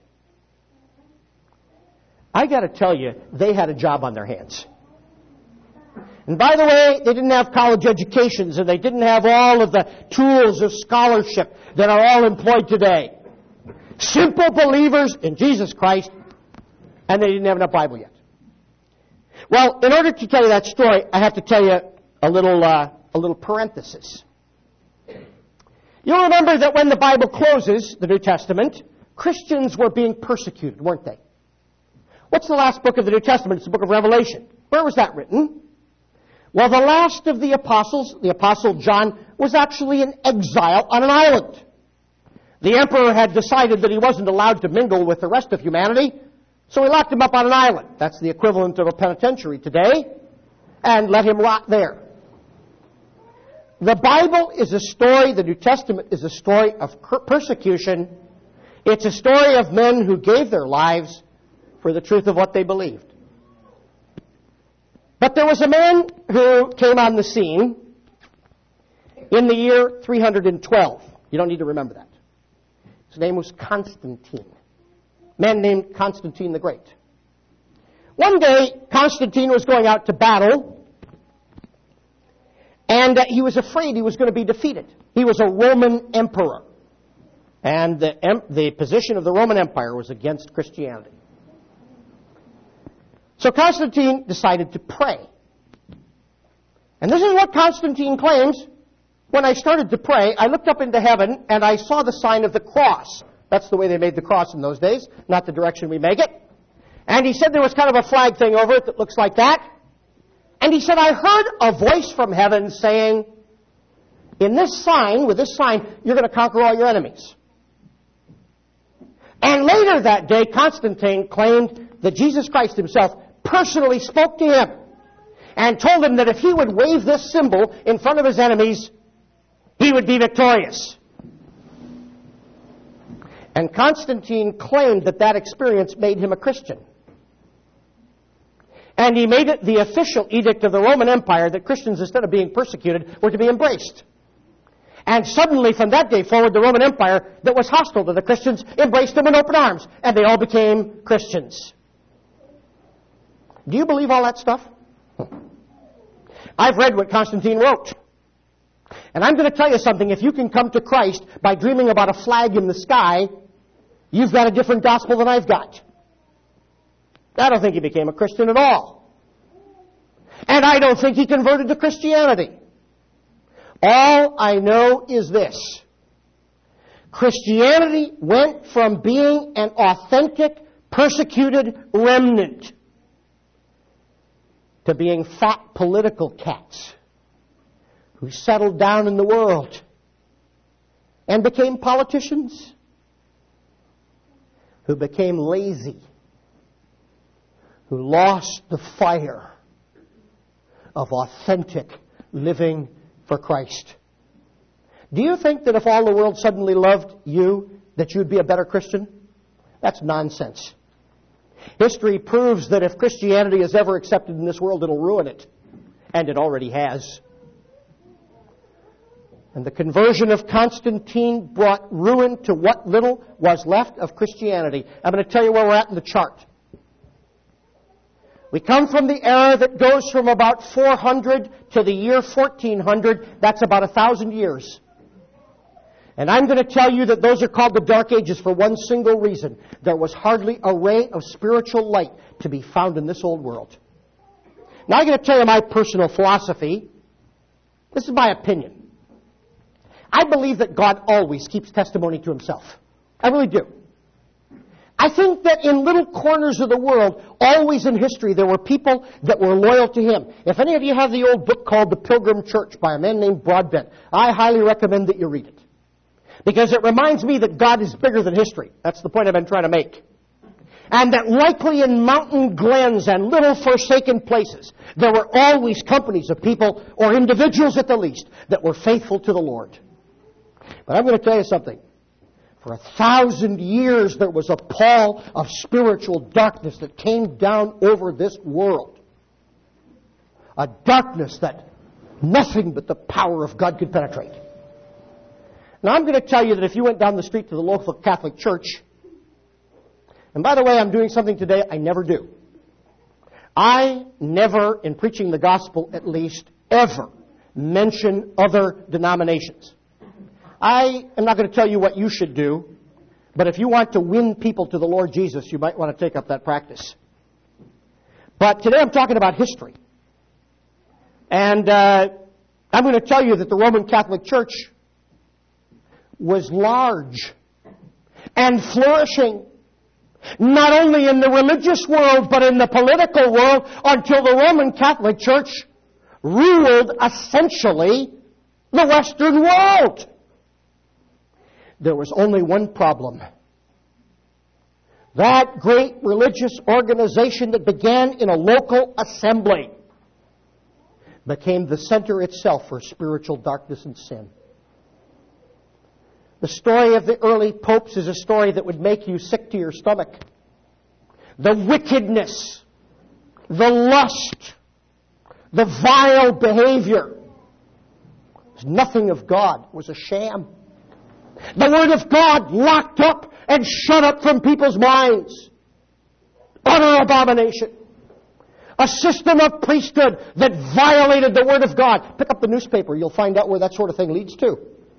I got to tell you, they had a job on their hands. And by the way, they didn't have college educations, and they didn't have all of the tools of scholarship that are all employed today. Simple believers in Jesus Christ, and they didn't have enough Bible yet. Well, in order to tell you that story, I have to tell you a little, uh, a little parenthesis. You'll remember that when the Bible closes, the New Testament, Christians were being persecuted, weren't they? What's the last book of the New Testament? It's the book of Revelation. Where was that written? Well, the last of the apostles, the apostle John, was actually in exile on an island. The emperor had decided that he wasn't allowed to mingle with the rest of humanity, so he locked him up on an island. That's the equivalent of a penitentiary today, and let him rot there. The Bible is a story, the New Testament is a story of persecution. It's a story of men who gave their lives for the truth of what they believed. But there was a man who came on the scene in the year three hundred twelve. You don't need to remember that. His name was Constantine. A man named Constantine the Great. One day, Constantine was going out to battle, and uh, he was afraid he was going to be defeated. He was a Roman emperor, and the, em- the position of the Roman Empire was against Christianity. So Constantine decided to pray. And this is what Constantine claims. When I started to pray, I looked up into heaven, and I saw the sign of the cross. That's the way they made the cross in those days, not the direction we make it. And he said there was kind of a flag thing over it that looks like that. And he said, I heard a voice from heaven saying, in this sign, with this sign, you're going to conquer all your enemies. And later that day, Constantine claimed that Jesus Christ himself personally spoke to him and told him that if he would wave this symbol in front of his enemies, he would be victorious. And Constantine claimed that that experience made him a Christian. And he made it the official edict of the Roman Empire that Christians, instead of being persecuted, were to be embraced. And suddenly, from that day forward, the Roman Empire that was hostile to the Christians embraced them in open arms, and they all became Christians. Do you believe all that stuff? I've read what Constantine wrote. And I'm going to tell you something. If you can come to Christ by dreaming about a flag in the sky, you've got a different gospel than I've got. I don't think he became a Christian at all. And I don't think he converted to Christianity. All I know is this. Christianity went from being an authentic, persecuted remnant to being fat political cats who settled down in the world and became politicians, who became lazy, who lost the fire of authentic living for Christ. Do you think that if all the world suddenly loved you, that you'd be a better Christian? That's nonsense. History proves that if Christianity is ever accepted in this world, it'll ruin it. And it already has. And the conversion of Constantine brought ruin to what little was left of Christianity. I'm going to tell you where we're at in the chart. We come from the era that goes from about four hundred to the year fourteen hundred. That's about a thousand years. And I'm going to tell you that those are called the Dark Ages for one single reason. There was hardly a ray of spiritual light to be found in this old world. Now I'm going to tell you my personal philosophy. This is my opinion. I believe that God always keeps testimony to himself. I really do. I think that in little corners of the world, always in history, there were people that were loyal to him. If any of you have the old book called The Pilgrim Church by a man named Broadbent, I highly recommend that you read it. Because it reminds me that God is bigger than history. That's the point I've been trying to make. And that likely in mountain glens and little forsaken places, there were always companies of people, or individuals at the least, that were faithful to the Lord. But I'm going to tell you something. For a thousand years, there was a pall of spiritual darkness that came down over this world. A darkness that nothing but the power of God could penetrate. Now, I'm going to tell you that if you went down the street to the local Catholic church, and by the way, I'm doing something today I never do. I never, in preaching the gospel at least, ever mention other denominations. I am not going to tell you what you should do, but if you want to win people to the Lord Jesus, you might want to take up that practice. But today I'm talking about history. And uh, I'm going to tell you that the Roman Catholic Church was large and flourishing, not only in the religious world, but in the political world, until the Roman Catholic Church ruled essentially the Western world. There was only one problem. That great religious organization that began in a local assembly became the center itself for spiritual darkness and sin. The story of the early popes is a story that would make you sick to your stomach. The wickedness, the lust, the vile behavior. Nothing of God was a sham. The Word of God locked up and shut up from people's minds. Utter abomination. A system of priesthood that violated the Word of God. Pick up the newspaper. You'll find out where that sort of thing leads to.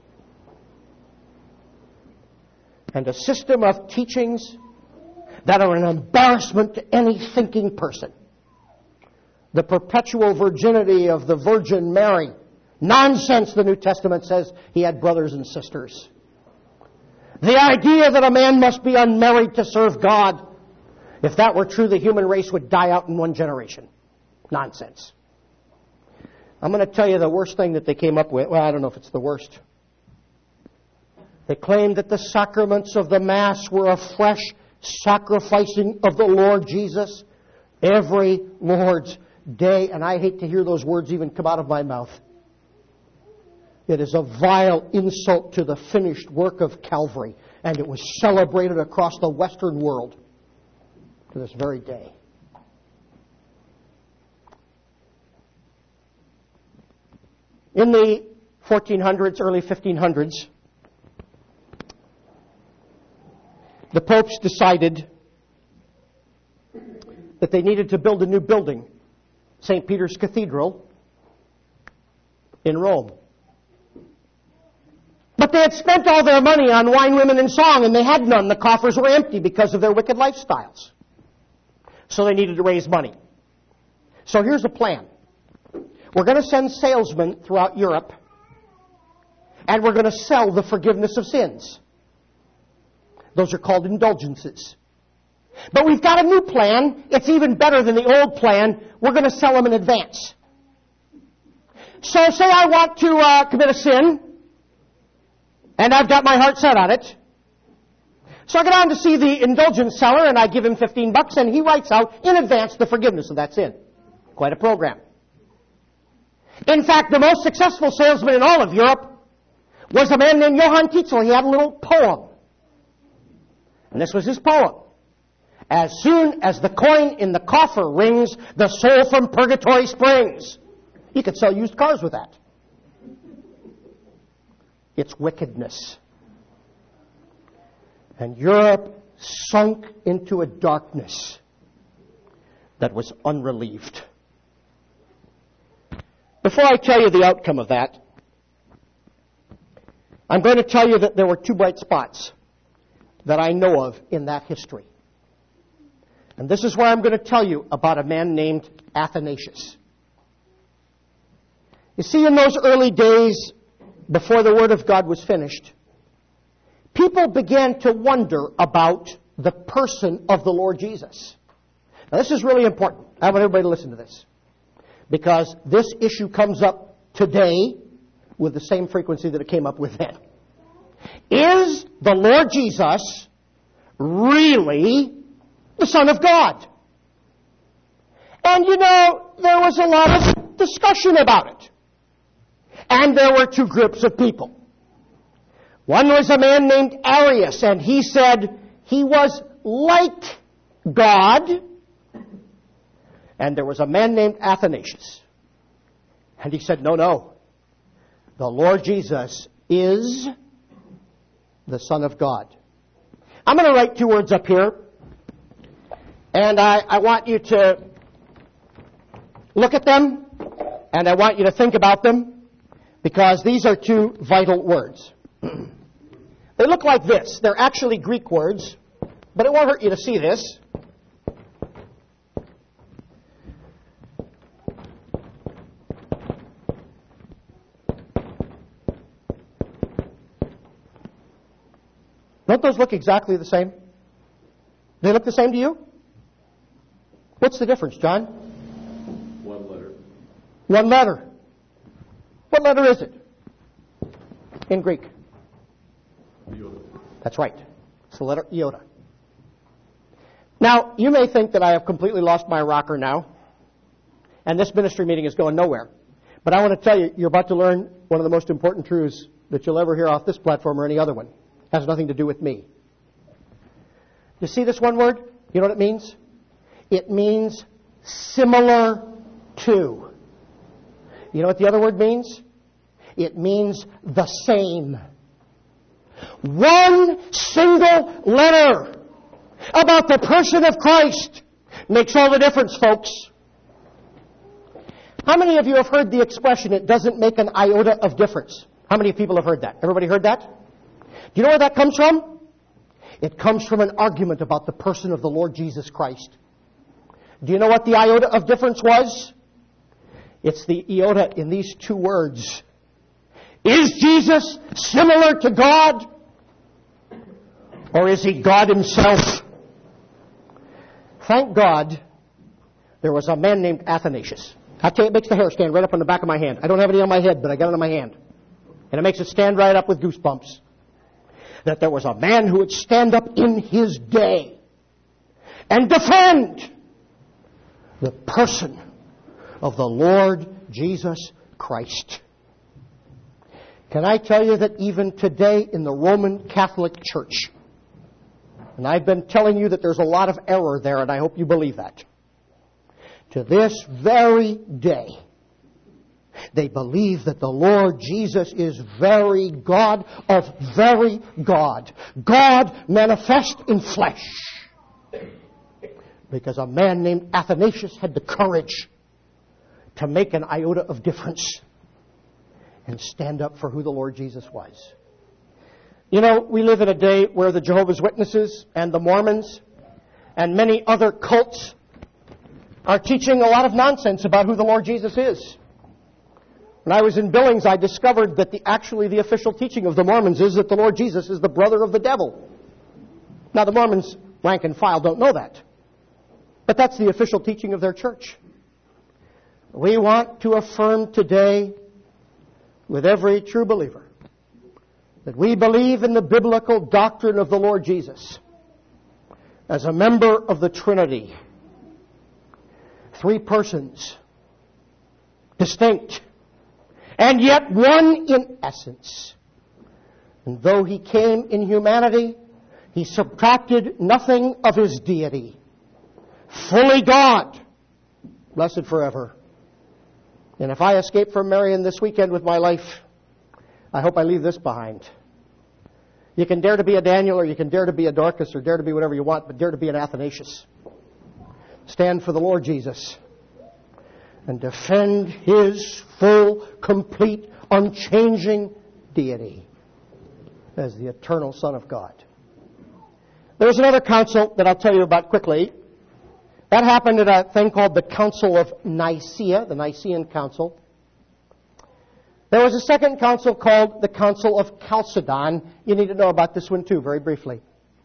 And a system of teachings that are an embarrassment to any thinking person. The perpetual virginity of the Virgin Mary. Nonsense, the New Testament says he had brothers and sisters. The idea that a man must be unmarried to serve God. If that were true, the human race would die out in one generation. Nonsense. I'm going to tell you the worst thing that they came up with. Well, I don't know if it's the worst. They claimed that the sacraments of the Mass were a fresh sacrificing of the Lord Jesus every Lord's Day. And I hate to hear those words even come out of my mouth. It is a vile insult to the finished work of Calvary. And it was celebrated across the Western world to this very day. In the fourteen hundreds, early fifteen hundreds, the popes decided that they needed to build a new building, Saint Peter's Cathedral in Rome. But they had spent all their money on wine, women, and song, and they had none. The coffers were empty because of their wicked lifestyles. So they needed to raise money. So here's the plan. We're going to send salesmen throughout Europe, and we're going to sell the forgiveness of sins. Those are called indulgences. But we've got a new plan. It's even better than the old plan. We're going to sell them in advance. So say I want to uh, commit a sin, and I've got my heart set on it. So I go down to see the indulgence seller, and I give him fifteen bucks, and he writes out in advance the forgiveness of that sin. Quite a program. In fact, the most successful salesman in all of Europe was a man named Johann Tetzel. He had a little poem. And this was his poem. As soon as the coin in the coffer rings, the soul from purgatory springs. You could sell used cars with that. It's wickedness. And Europe sunk into a darkness that was unrelieved. Before I tell you the outcome of that, I'm going to tell you that there were two bright spots that I know of in that history. And this is where I'm going to tell you about a man named Athanasius. You see, in those early days, before the Word of God was finished, people began to wonder about the person of the Lord Jesus. Now, this is really important. I want everybody to listen to this. Because this issue comes up today with the same frequency that it came up with then. Is the Lord Jesus really the Son of God? And you know, there was a lot of discussion about it. And there were two groups of people. One was a man named Arius, and he said he was like God. And there was a man named Athanasius. And he said, no, no. The Lord Jesus is the Son of God. I'm going to write two words up here. And I, I want you to look at them. And I want you to think about them. Because these are two vital words. They look like this. They're actually Greek words. But it won't hurt you to see this. Don't those look exactly the same? They look the same to you? What's the difference, John? One letter. One letter. What letter is it in Greek? Iota. That's right. It's the letter iota. Now, you may think that I have completely lost my rocker now, and this ministry meeting is going nowhere. But I want to tell you, you're about to learn one of the most important truths that you'll ever hear off this platform or any other one. It has nothing to do with me. You see this one word? You know what it means? It means similar to. You know what the other word means? It means the same. One single letter about the person of Christ makes all the difference, folks. How many of you have heard the expression, it doesn't make an iota of difference? How many people have heard that? Everybody heard that? Do you know where that comes from? It comes from an argument about the person of the Lord Jesus Christ. Do you know what the iota of difference was? It's the iota in these two words. Is Jesus similar to God? Or is he God himself? Thank God there was a man named Athanasius. I tell you, it makes the hair stand right up on the back of my hand. I don't have any on my head, but I got it on my hand. And it makes it stand right up with goosebumps. That there was a man who would stand up in his day and defend the person of the Lord Jesus Christ. Can I tell you that even today in the Roman Catholic Church, and I've been telling you that there's a lot of error there, and I hope you believe that, to this very day, they believe that the Lord Jesus is very God of very God. God manifest in flesh. Because a man named Athanasius had the courage to make an iota of difference and stand up for who the Lord Jesus was. You know, we live in a day where the Jehovah's Witnesses and the Mormons and many other cults are teaching a lot of nonsense about who the Lord Jesus is. When I was in Billings, I discovered that the, actually the official teaching of the Mormons is that the Lord Jesus is the brother of the devil. Now, the Mormons, rank and file, don't know that. But that's the official teaching of their church. We want to affirm today, with every true believer, that we believe in the biblical doctrine of the Lord Jesus as a member of the Trinity. Three persons, distinct, and yet one in essence. And though he came in humanity, he subtracted nothing of his deity. Fully God, blessed forever. And if I escape from Marion this weekend with my life, I hope I leave this behind. You can dare to be a Daniel, or you can dare to be a Dorcas, or dare to be whatever you want, but dare to be an Athanasius. Stand for the Lord Jesus and defend his full, complete, unchanging deity as the eternal Son of God. There's another council that I'll tell you about quickly. That happened at a thing called the Council of Nicaea, the Nicene Council. There was a second council called the Council of Chalcedon. You need to know about this one too, very briefly.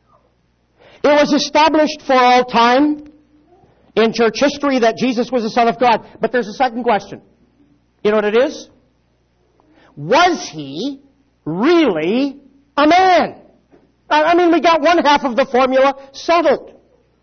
It was established for all time in church history that Jesus was the Son of God. But there's a second question. You know what it is? Was he really a man? I mean, we got one half of the formula settled.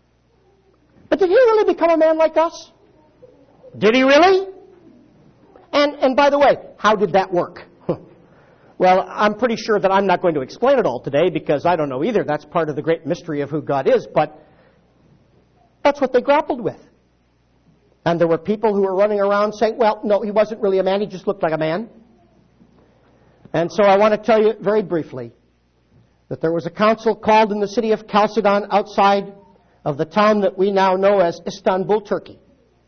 But did he really become a man like us? Did he really? And, and by the way, how did that work? Well, I'm pretty sure that I'm not going to explain it all today because I don't know either. That's part of the great mystery of who God is. But that's what they grappled with. And there were people who were running around saying, well, no, he wasn't really a man. He just looked like a man. And so I want to tell you very briefly that there was a council called in the city of Chalcedon outside of the town that we now know as Istanbul, Turkey.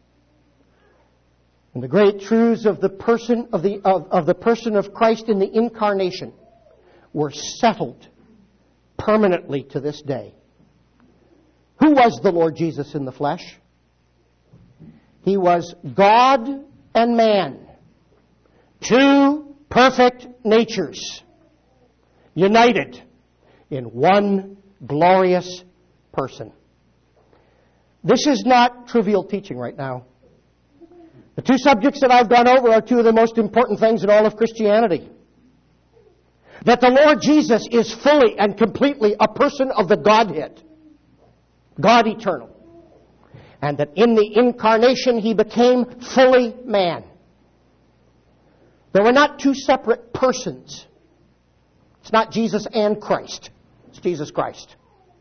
And the great truths of the person of the of, of the person of Christ in the incarnation were settled permanently to this day. Who was the Lord Jesus in the flesh? He was God and man. Two perfect natures united in one glorious person. This is not trivial teaching right now. The two subjects that I've gone over are two of the most important things in all of Christianity. That the Lord Jesus is fully and completely a person of the Godhead. God eternal. And that in the incarnation he became fully man. There were not two separate persons. It's not Jesus and Christ. It's Jesus Christ.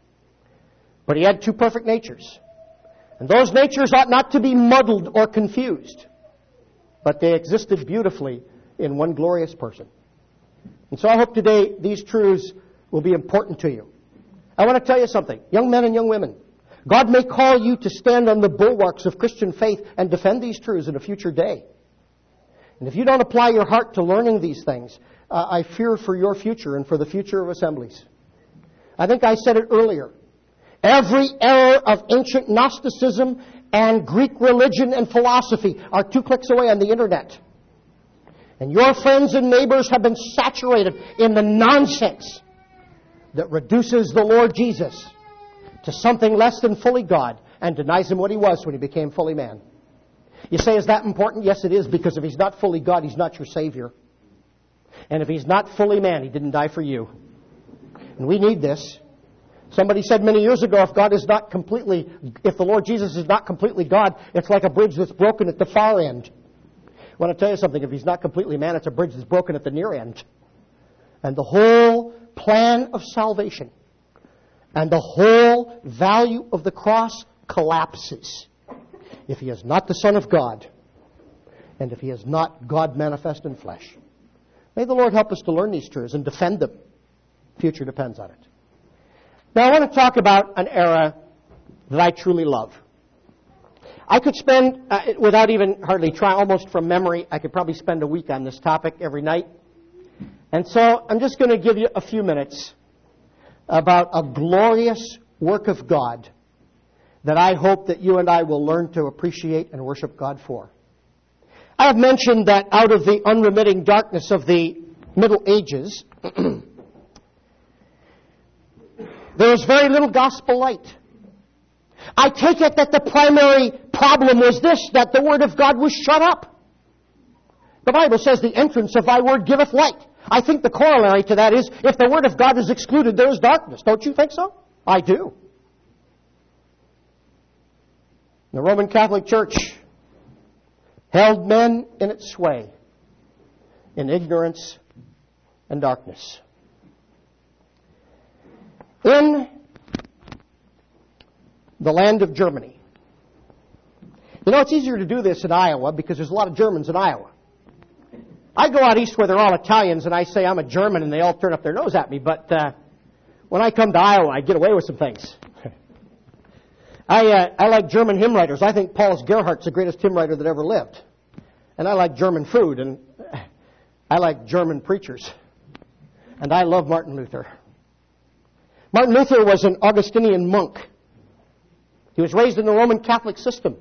But he had two perfect natures. And those natures ought not to be muddled or confused. But they existed beautifully in one glorious person. And so I hope today these truths will be important to you. I want to tell you something. Young men and young women, God may call you to stand on the bulwarks of Christian faith and defend these truths in a future day. And if you don't apply your heart to learning these things, uh, I fear for your future and for the future of assemblies. I think I said it earlier. Every error of ancient Gnosticism and Greek religion and philosophy are two clicks away on the internet. And your friends and neighbors have been saturated in the nonsense that reduces the Lord Jesus to something less than fully God and denies Him what He was when He became fully man. You say, is that important? Yes, it is, because if He's not fully God, He's not your Savior. And if He's not fully man, He didn't die for you. And we need this. Somebody said many years ago, if God is not completely, if the Lord Jesus is not completely God, it's like a bridge that's broken at the far end. I want to tell you something. If He's not completely man, it's a bridge that's broken at the near end. And the whole plan of salvation and the whole value of the cross collapses if He is not the Son of God and if He is not God manifest in flesh. May the Lord help us to learn these truths and defend them. The future depends on it. Now I want to talk about an era that I truly love. I could spend, uh, without even hardly trying, almost from memory, I could probably spend a week on this topic every night. And so I'm just going to give you a few minutes about a glorious work of God that I hope that you and I will learn to appreciate and worship God for. I have mentioned that out of the unremitting darkness of the Middle Ages, there is very little gospel light. I take it that the primary problem was this, that the Word of God was shut up. The Bible says the entrance of Thy Word giveth light. I think the corollary to that is, if the Word of God is excluded, there is darkness. Don't you think so? I do. The Roman Catholic Church held men in its sway in ignorance and darkness. In the land of Germany. You know, it's easier to do this in Iowa because there's a lot of Germans in Iowa. I go out east where they're all Italians and I say I'm a German and they all turn up their nose at me. But uh, when I come to Iowa, I get away with some things. I, uh, I like German hymn writers. I think Paulus Gerhardt's the greatest hymn writer that ever lived. And I like German food, and I like German preachers. And I love Martin Luther. Martin Luther was an Augustinian monk. He was raised in the Roman Catholic system.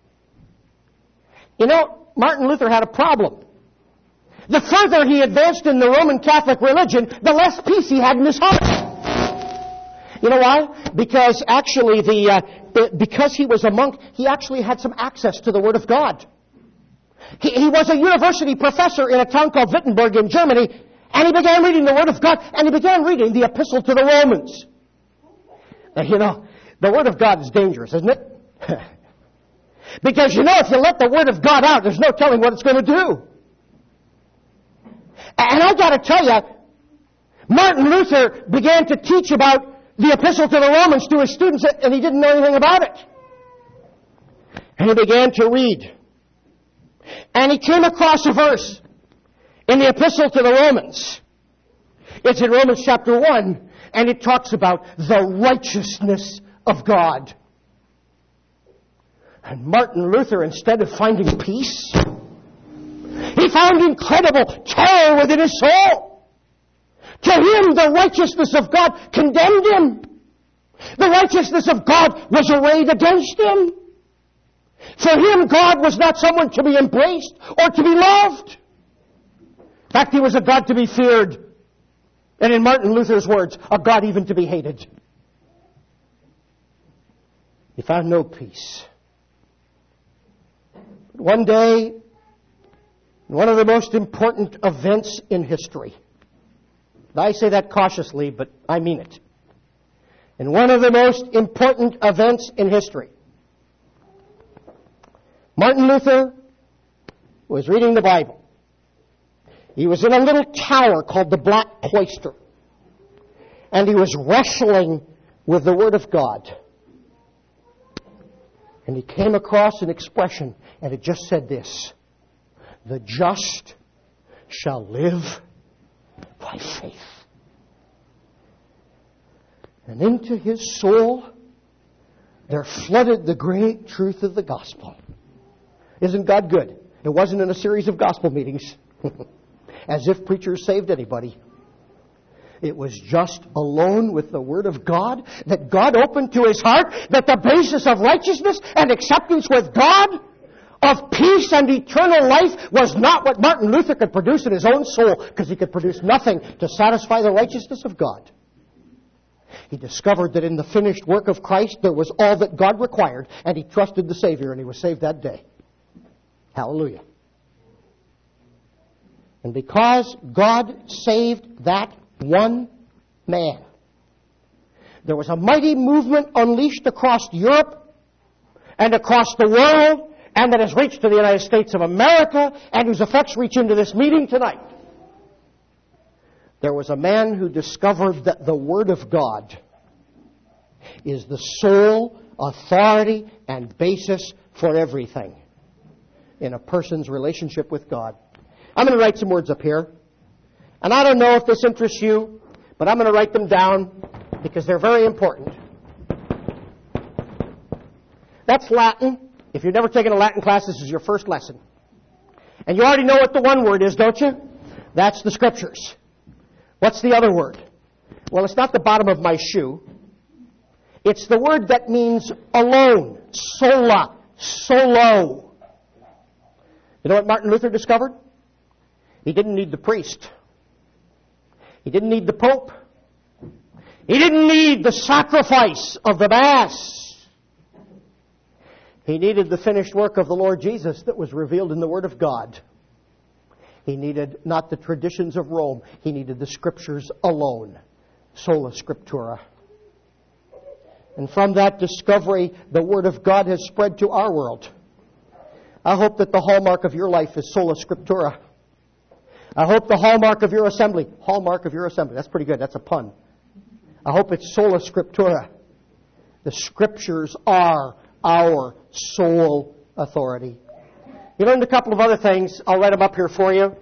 You know, Martin Luther had a problem. The further he advanced in the Roman Catholic religion, the less peace he had in his heart. You know why? Because actually, the, uh, because he was a monk, he actually had some access to the Word of God. He, he was a university professor in a town called Wittenberg in Germany, and he began reading the Word of God, and he began reading the Epistle to the Romans. Now, you know, the Word of God is dangerous, isn't it? Because, you know, if you let the Word of God out, there's no telling what it's going to do. And I got to tell you, Martin Luther began to teach about the Epistle to the Romans to his students, and he didn't know anything about it. And he began to read. And he came across a verse in the Epistle to the Romans. It's in Romans chapter one, and it talks about the righteousness of God. And Martin Luther, instead of finding peace, he found incredible terror within his soul. To him, the righteousness of God condemned him. The righteousness of God was arrayed against him. For him, God was not someone to be embraced or to be loved. In fact, He was a God to be feared. And in Martin Luther's words, a God even to be hated. He found no peace. One day, one of the most important events in history. I say that cautiously, but I mean it. And one of the most important events in history. Martin Luther was reading the Bible. He was in a little tower called the Black Cloister. And he was wrestling with the Word of God. And he came across an expression, and it just said this: the just shall live by faith. And into his soul there flooded the great truth of the gospel. Isn't God good? It wasn't in a series of gospel meetings, as if preachers saved anybody. It was just alone with the Word of God that God opened to his heart, that the basis of righteousness and acceptance with God, of peace and eternal life, was not what Martin Luther could produce in his own soul, because he could produce nothing to satisfy the righteousness of God. He discovered that in the finished work of Christ there was all that God required, and he trusted the Savior, and he was saved that day. Hallelujah. And because God saved that one man, there was a mighty movement unleashed across Europe and across the world, and that has reached to the United States of America, and whose effects reach into this meeting tonight. There was a man who discovered that the Word of God is the sole authority and basis for everything in a person's relationship with God. I'm going to write some words up here. And I don't know if this interests you, but I'm going to write them down because they're very important. That's Latin. If you've never taken a Latin class, this is your first lesson. And you already know what the one word is, don't you? That's the Scriptures. What's the other word? Well, it's not the bottom of my shoe. It's the word that means alone. Sola. Solo. You know what Martin Luther discovered? He didn't need the priest. He didn't need the Pope. He didn't need the sacrifice of the Mass. He needed the finished work of the Lord Jesus that was revealed in the Word of God. He needed not the traditions of Rome. He needed the Scriptures alone. Sola Scriptura. And from that discovery, the Word of God has spread to our world. I hope that the hallmark of your life is Sola Scriptura. I hope the hallmark of your assembly, hallmark of your assembly, that's pretty good, that's a pun. I hope it's Sola Scriptura. The Scriptures are our sole authority. You learned a couple of other things. I'll write them up here for you.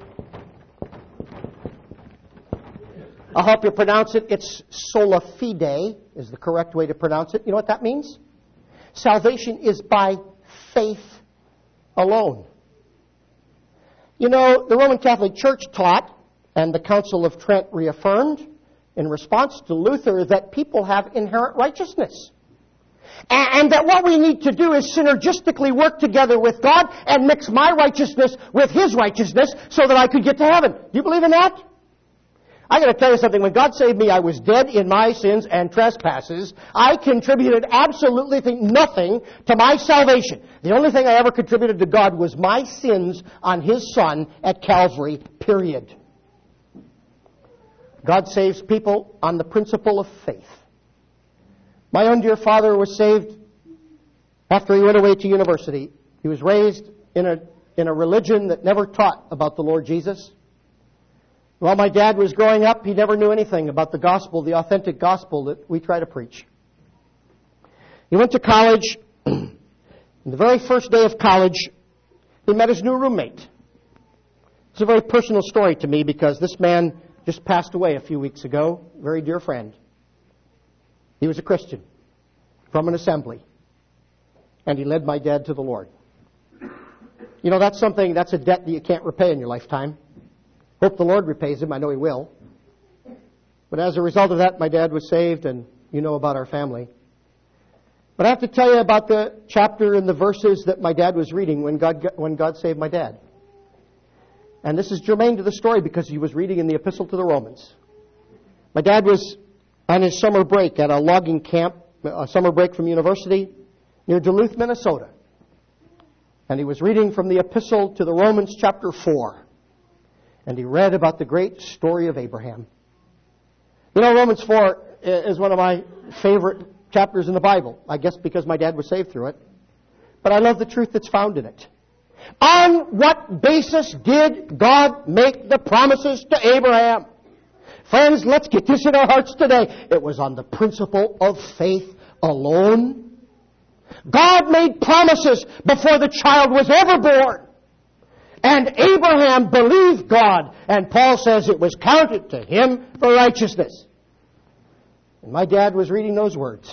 I'll help you pronounce it. It's sola fide is the correct way to pronounce it. You know what that means? Salvation is by faith alone. You know, the Roman Catholic Church taught, and the Council of Trent reaffirmed, in response to Luther, that people have inherent righteousness. And that what we need to do is synergistically work together with God and mix my righteousness with His righteousness so that I could get to heaven. Do you believe in that? I got to tell you something. When God saved me, I was dead in my sins and trespasses. I contributed absolutely nothing to my salvation. The only thing I ever contributed to God was my sins on His Son at Calvary, period. God saves people on the principle of faith. My own dear father was saved after he went away to university. He was raised in a, in a religion that never taught about the Lord Jesus. While my dad was growing up, he never knew anything about the gospel, the authentic gospel that we try to preach. He went to college. And the very first day of college, he met his new roommate. It's a very personal story to me because this man just passed away a few weeks ago, a very dear friend. He was a Christian from an assembly, and he led my dad to the Lord. You know, that's something, that's a debt that you can't repay in your lifetime. Hope the Lord repays him. I know He will. But as a result of that, my dad was saved, and you know about our family. But I have to tell you about the chapter and the verses that my dad was reading when God, when God saved my dad. And this is germane to the story because he was reading in the Epistle to the Romans. My dad was on his summer break at a logging camp, a summer break from university near Duluth, Minnesota. And he was reading from the Epistle to the Romans chapter four. And he read about the great story of Abraham. You know, Romans four is one of my favorite chapters in the Bible. I guess because my dad was saved through it. But I love the truth that's found in it. On what basis did God make the promises to Abraham? Friends, let's get this in our hearts today. It was on the principle of faith alone. God made promises before the child was ever born. And Abraham believed God. And Paul says it was counted to him for righteousness. And my dad was reading those words.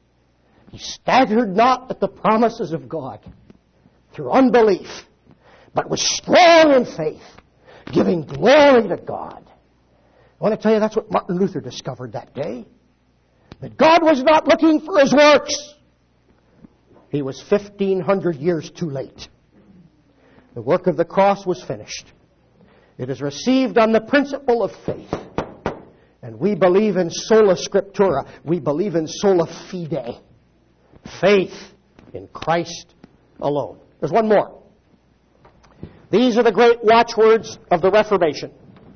He staggered not at the promises of God through unbelief, but was strong in faith, giving glory to God. I want to tell you that's what Martin Luther discovered that day. That God was not looking for his works. He was fifteen hundred years too late. The work of the cross was finished. It is received on the principle of faith. And we believe in sola scriptura. We believe in sola fide. Faith in Christ alone. There's one more. These are the great watchwords of the Reformation.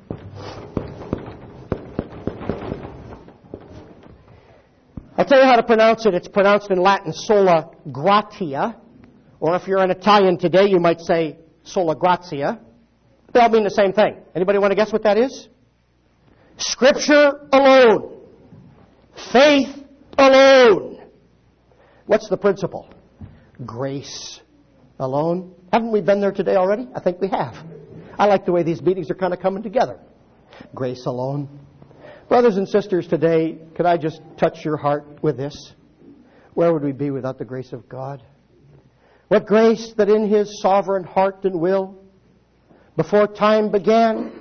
I'll tell you how to pronounce it. It's pronounced in Latin sola gratia. Or if you're an Italian today, you might say sola grazia. They all mean the same thing. Anybody want to guess what that is? Scripture alone. Faith alone. What's the principle? Grace alone. Haven't we been there today already? I think we have. I like the way these meetings are kind of coming together. Grace alone. Brothers and sisters, today, could I just touch your heart with this? Where would we be without the grace of God? What grace that in His sovereign heart and will, before time began,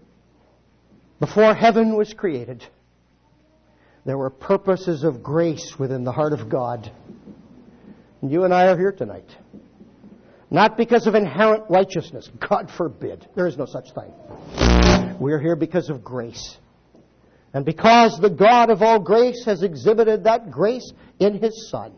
before heaven was created, there were purposes of grace within the heart of God. And you and I are here tonight. Not because of inherent righteousness. God forbid. There is no such thing. We're here because of grace. And because the God of all grace has exhibited that grace in His Son.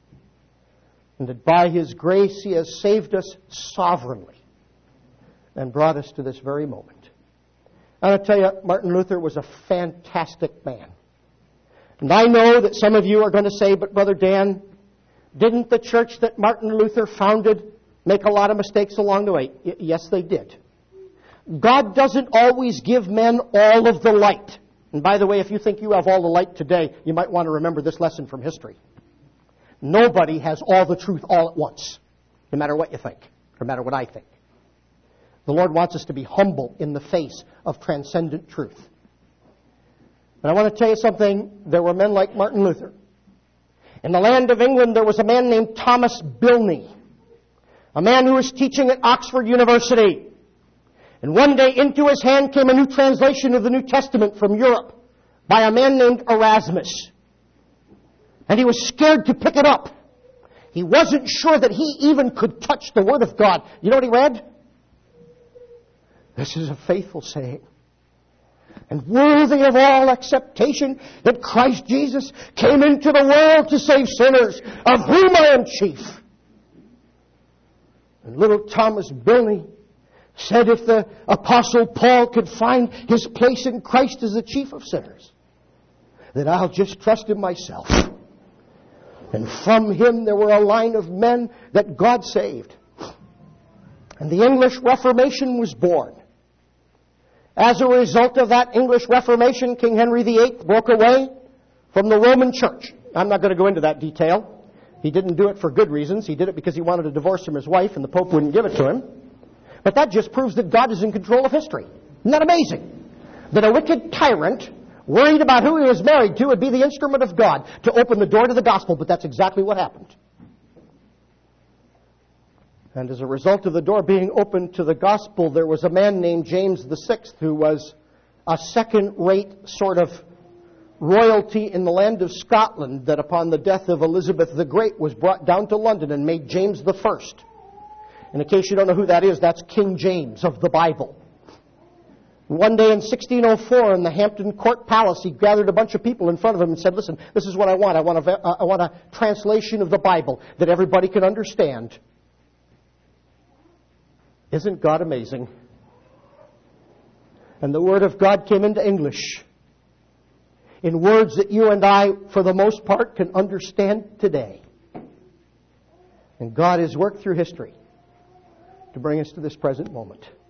And that by His grace He has saved us sovereignly and brought us to this very moment. And I'll tell you, Martin Luther was a fantastic man. And I know that some of you are going to say, but Brother Dan, didn't the church that Martin Luther founded make a lot of mistakes along the way? Y- yes, they did. God doesn't always give men all of the light. And by the way, if you think you have all the light today, you might want to remember this lesson from history. Nobody has all the truth all at once, no matter what you think, no matter what I think. The Lord wants us to be humble in the face of transcendent truth. And I want to tell you something. There were men like Martin Luther. In the land of England, there was a man named Thomas Bilney, a man who was teaching at Oxford University. And one day into his hand came a new translation of the New Testament from Europe by a man named Erasmus. And he was scared to pick it up. He wasn't sure that he even could touch the Word of God. You know what he read? This is a faithful saying, and worthy of all acceptation, that Christ Jesus came into the world to save sinners, of whom I am chief. And little Thomas Bilney said if the Apostle Paul could find his place in Christ as the chief of sinners, then I'll just trust him myself. And from him there were a line of men that God saved. And the English Reformation was born. As a result of that English Reformation, King Henry the Eighth broke away from the Roman Church. I'm not going to go into that detail. He didn't do it for good reasons. He did it because he wanted a divorce from his wife, and the Pope wouldn't give it to him. But that just proves that God is in control of history. Isn't that amazing? That a wicked tyrant, worried about who he was married to, would be the instrument of God to open the door to the gospel. But that's exactly what happened. And as a result of the door being opened to the gospel, there was a man named James the Sixth who was a second-rate sort of royalty in the land of Scotland that upon the death of Elizabeth the Great was brought down to London and made James the First. And in case you don't know who that is, that's King James of the Bible. One day in sixteen oh four in the Hampton Court Palace, he gathered a bunch of people in front of him and said, listen, this is what I want. I want a, I want a translation of the Bible that everybody can understand. Isn't God amazing? And the Word of God came into English in words that you and I, for the most part, can understand today. And God has worked through history to bring us to this present moment.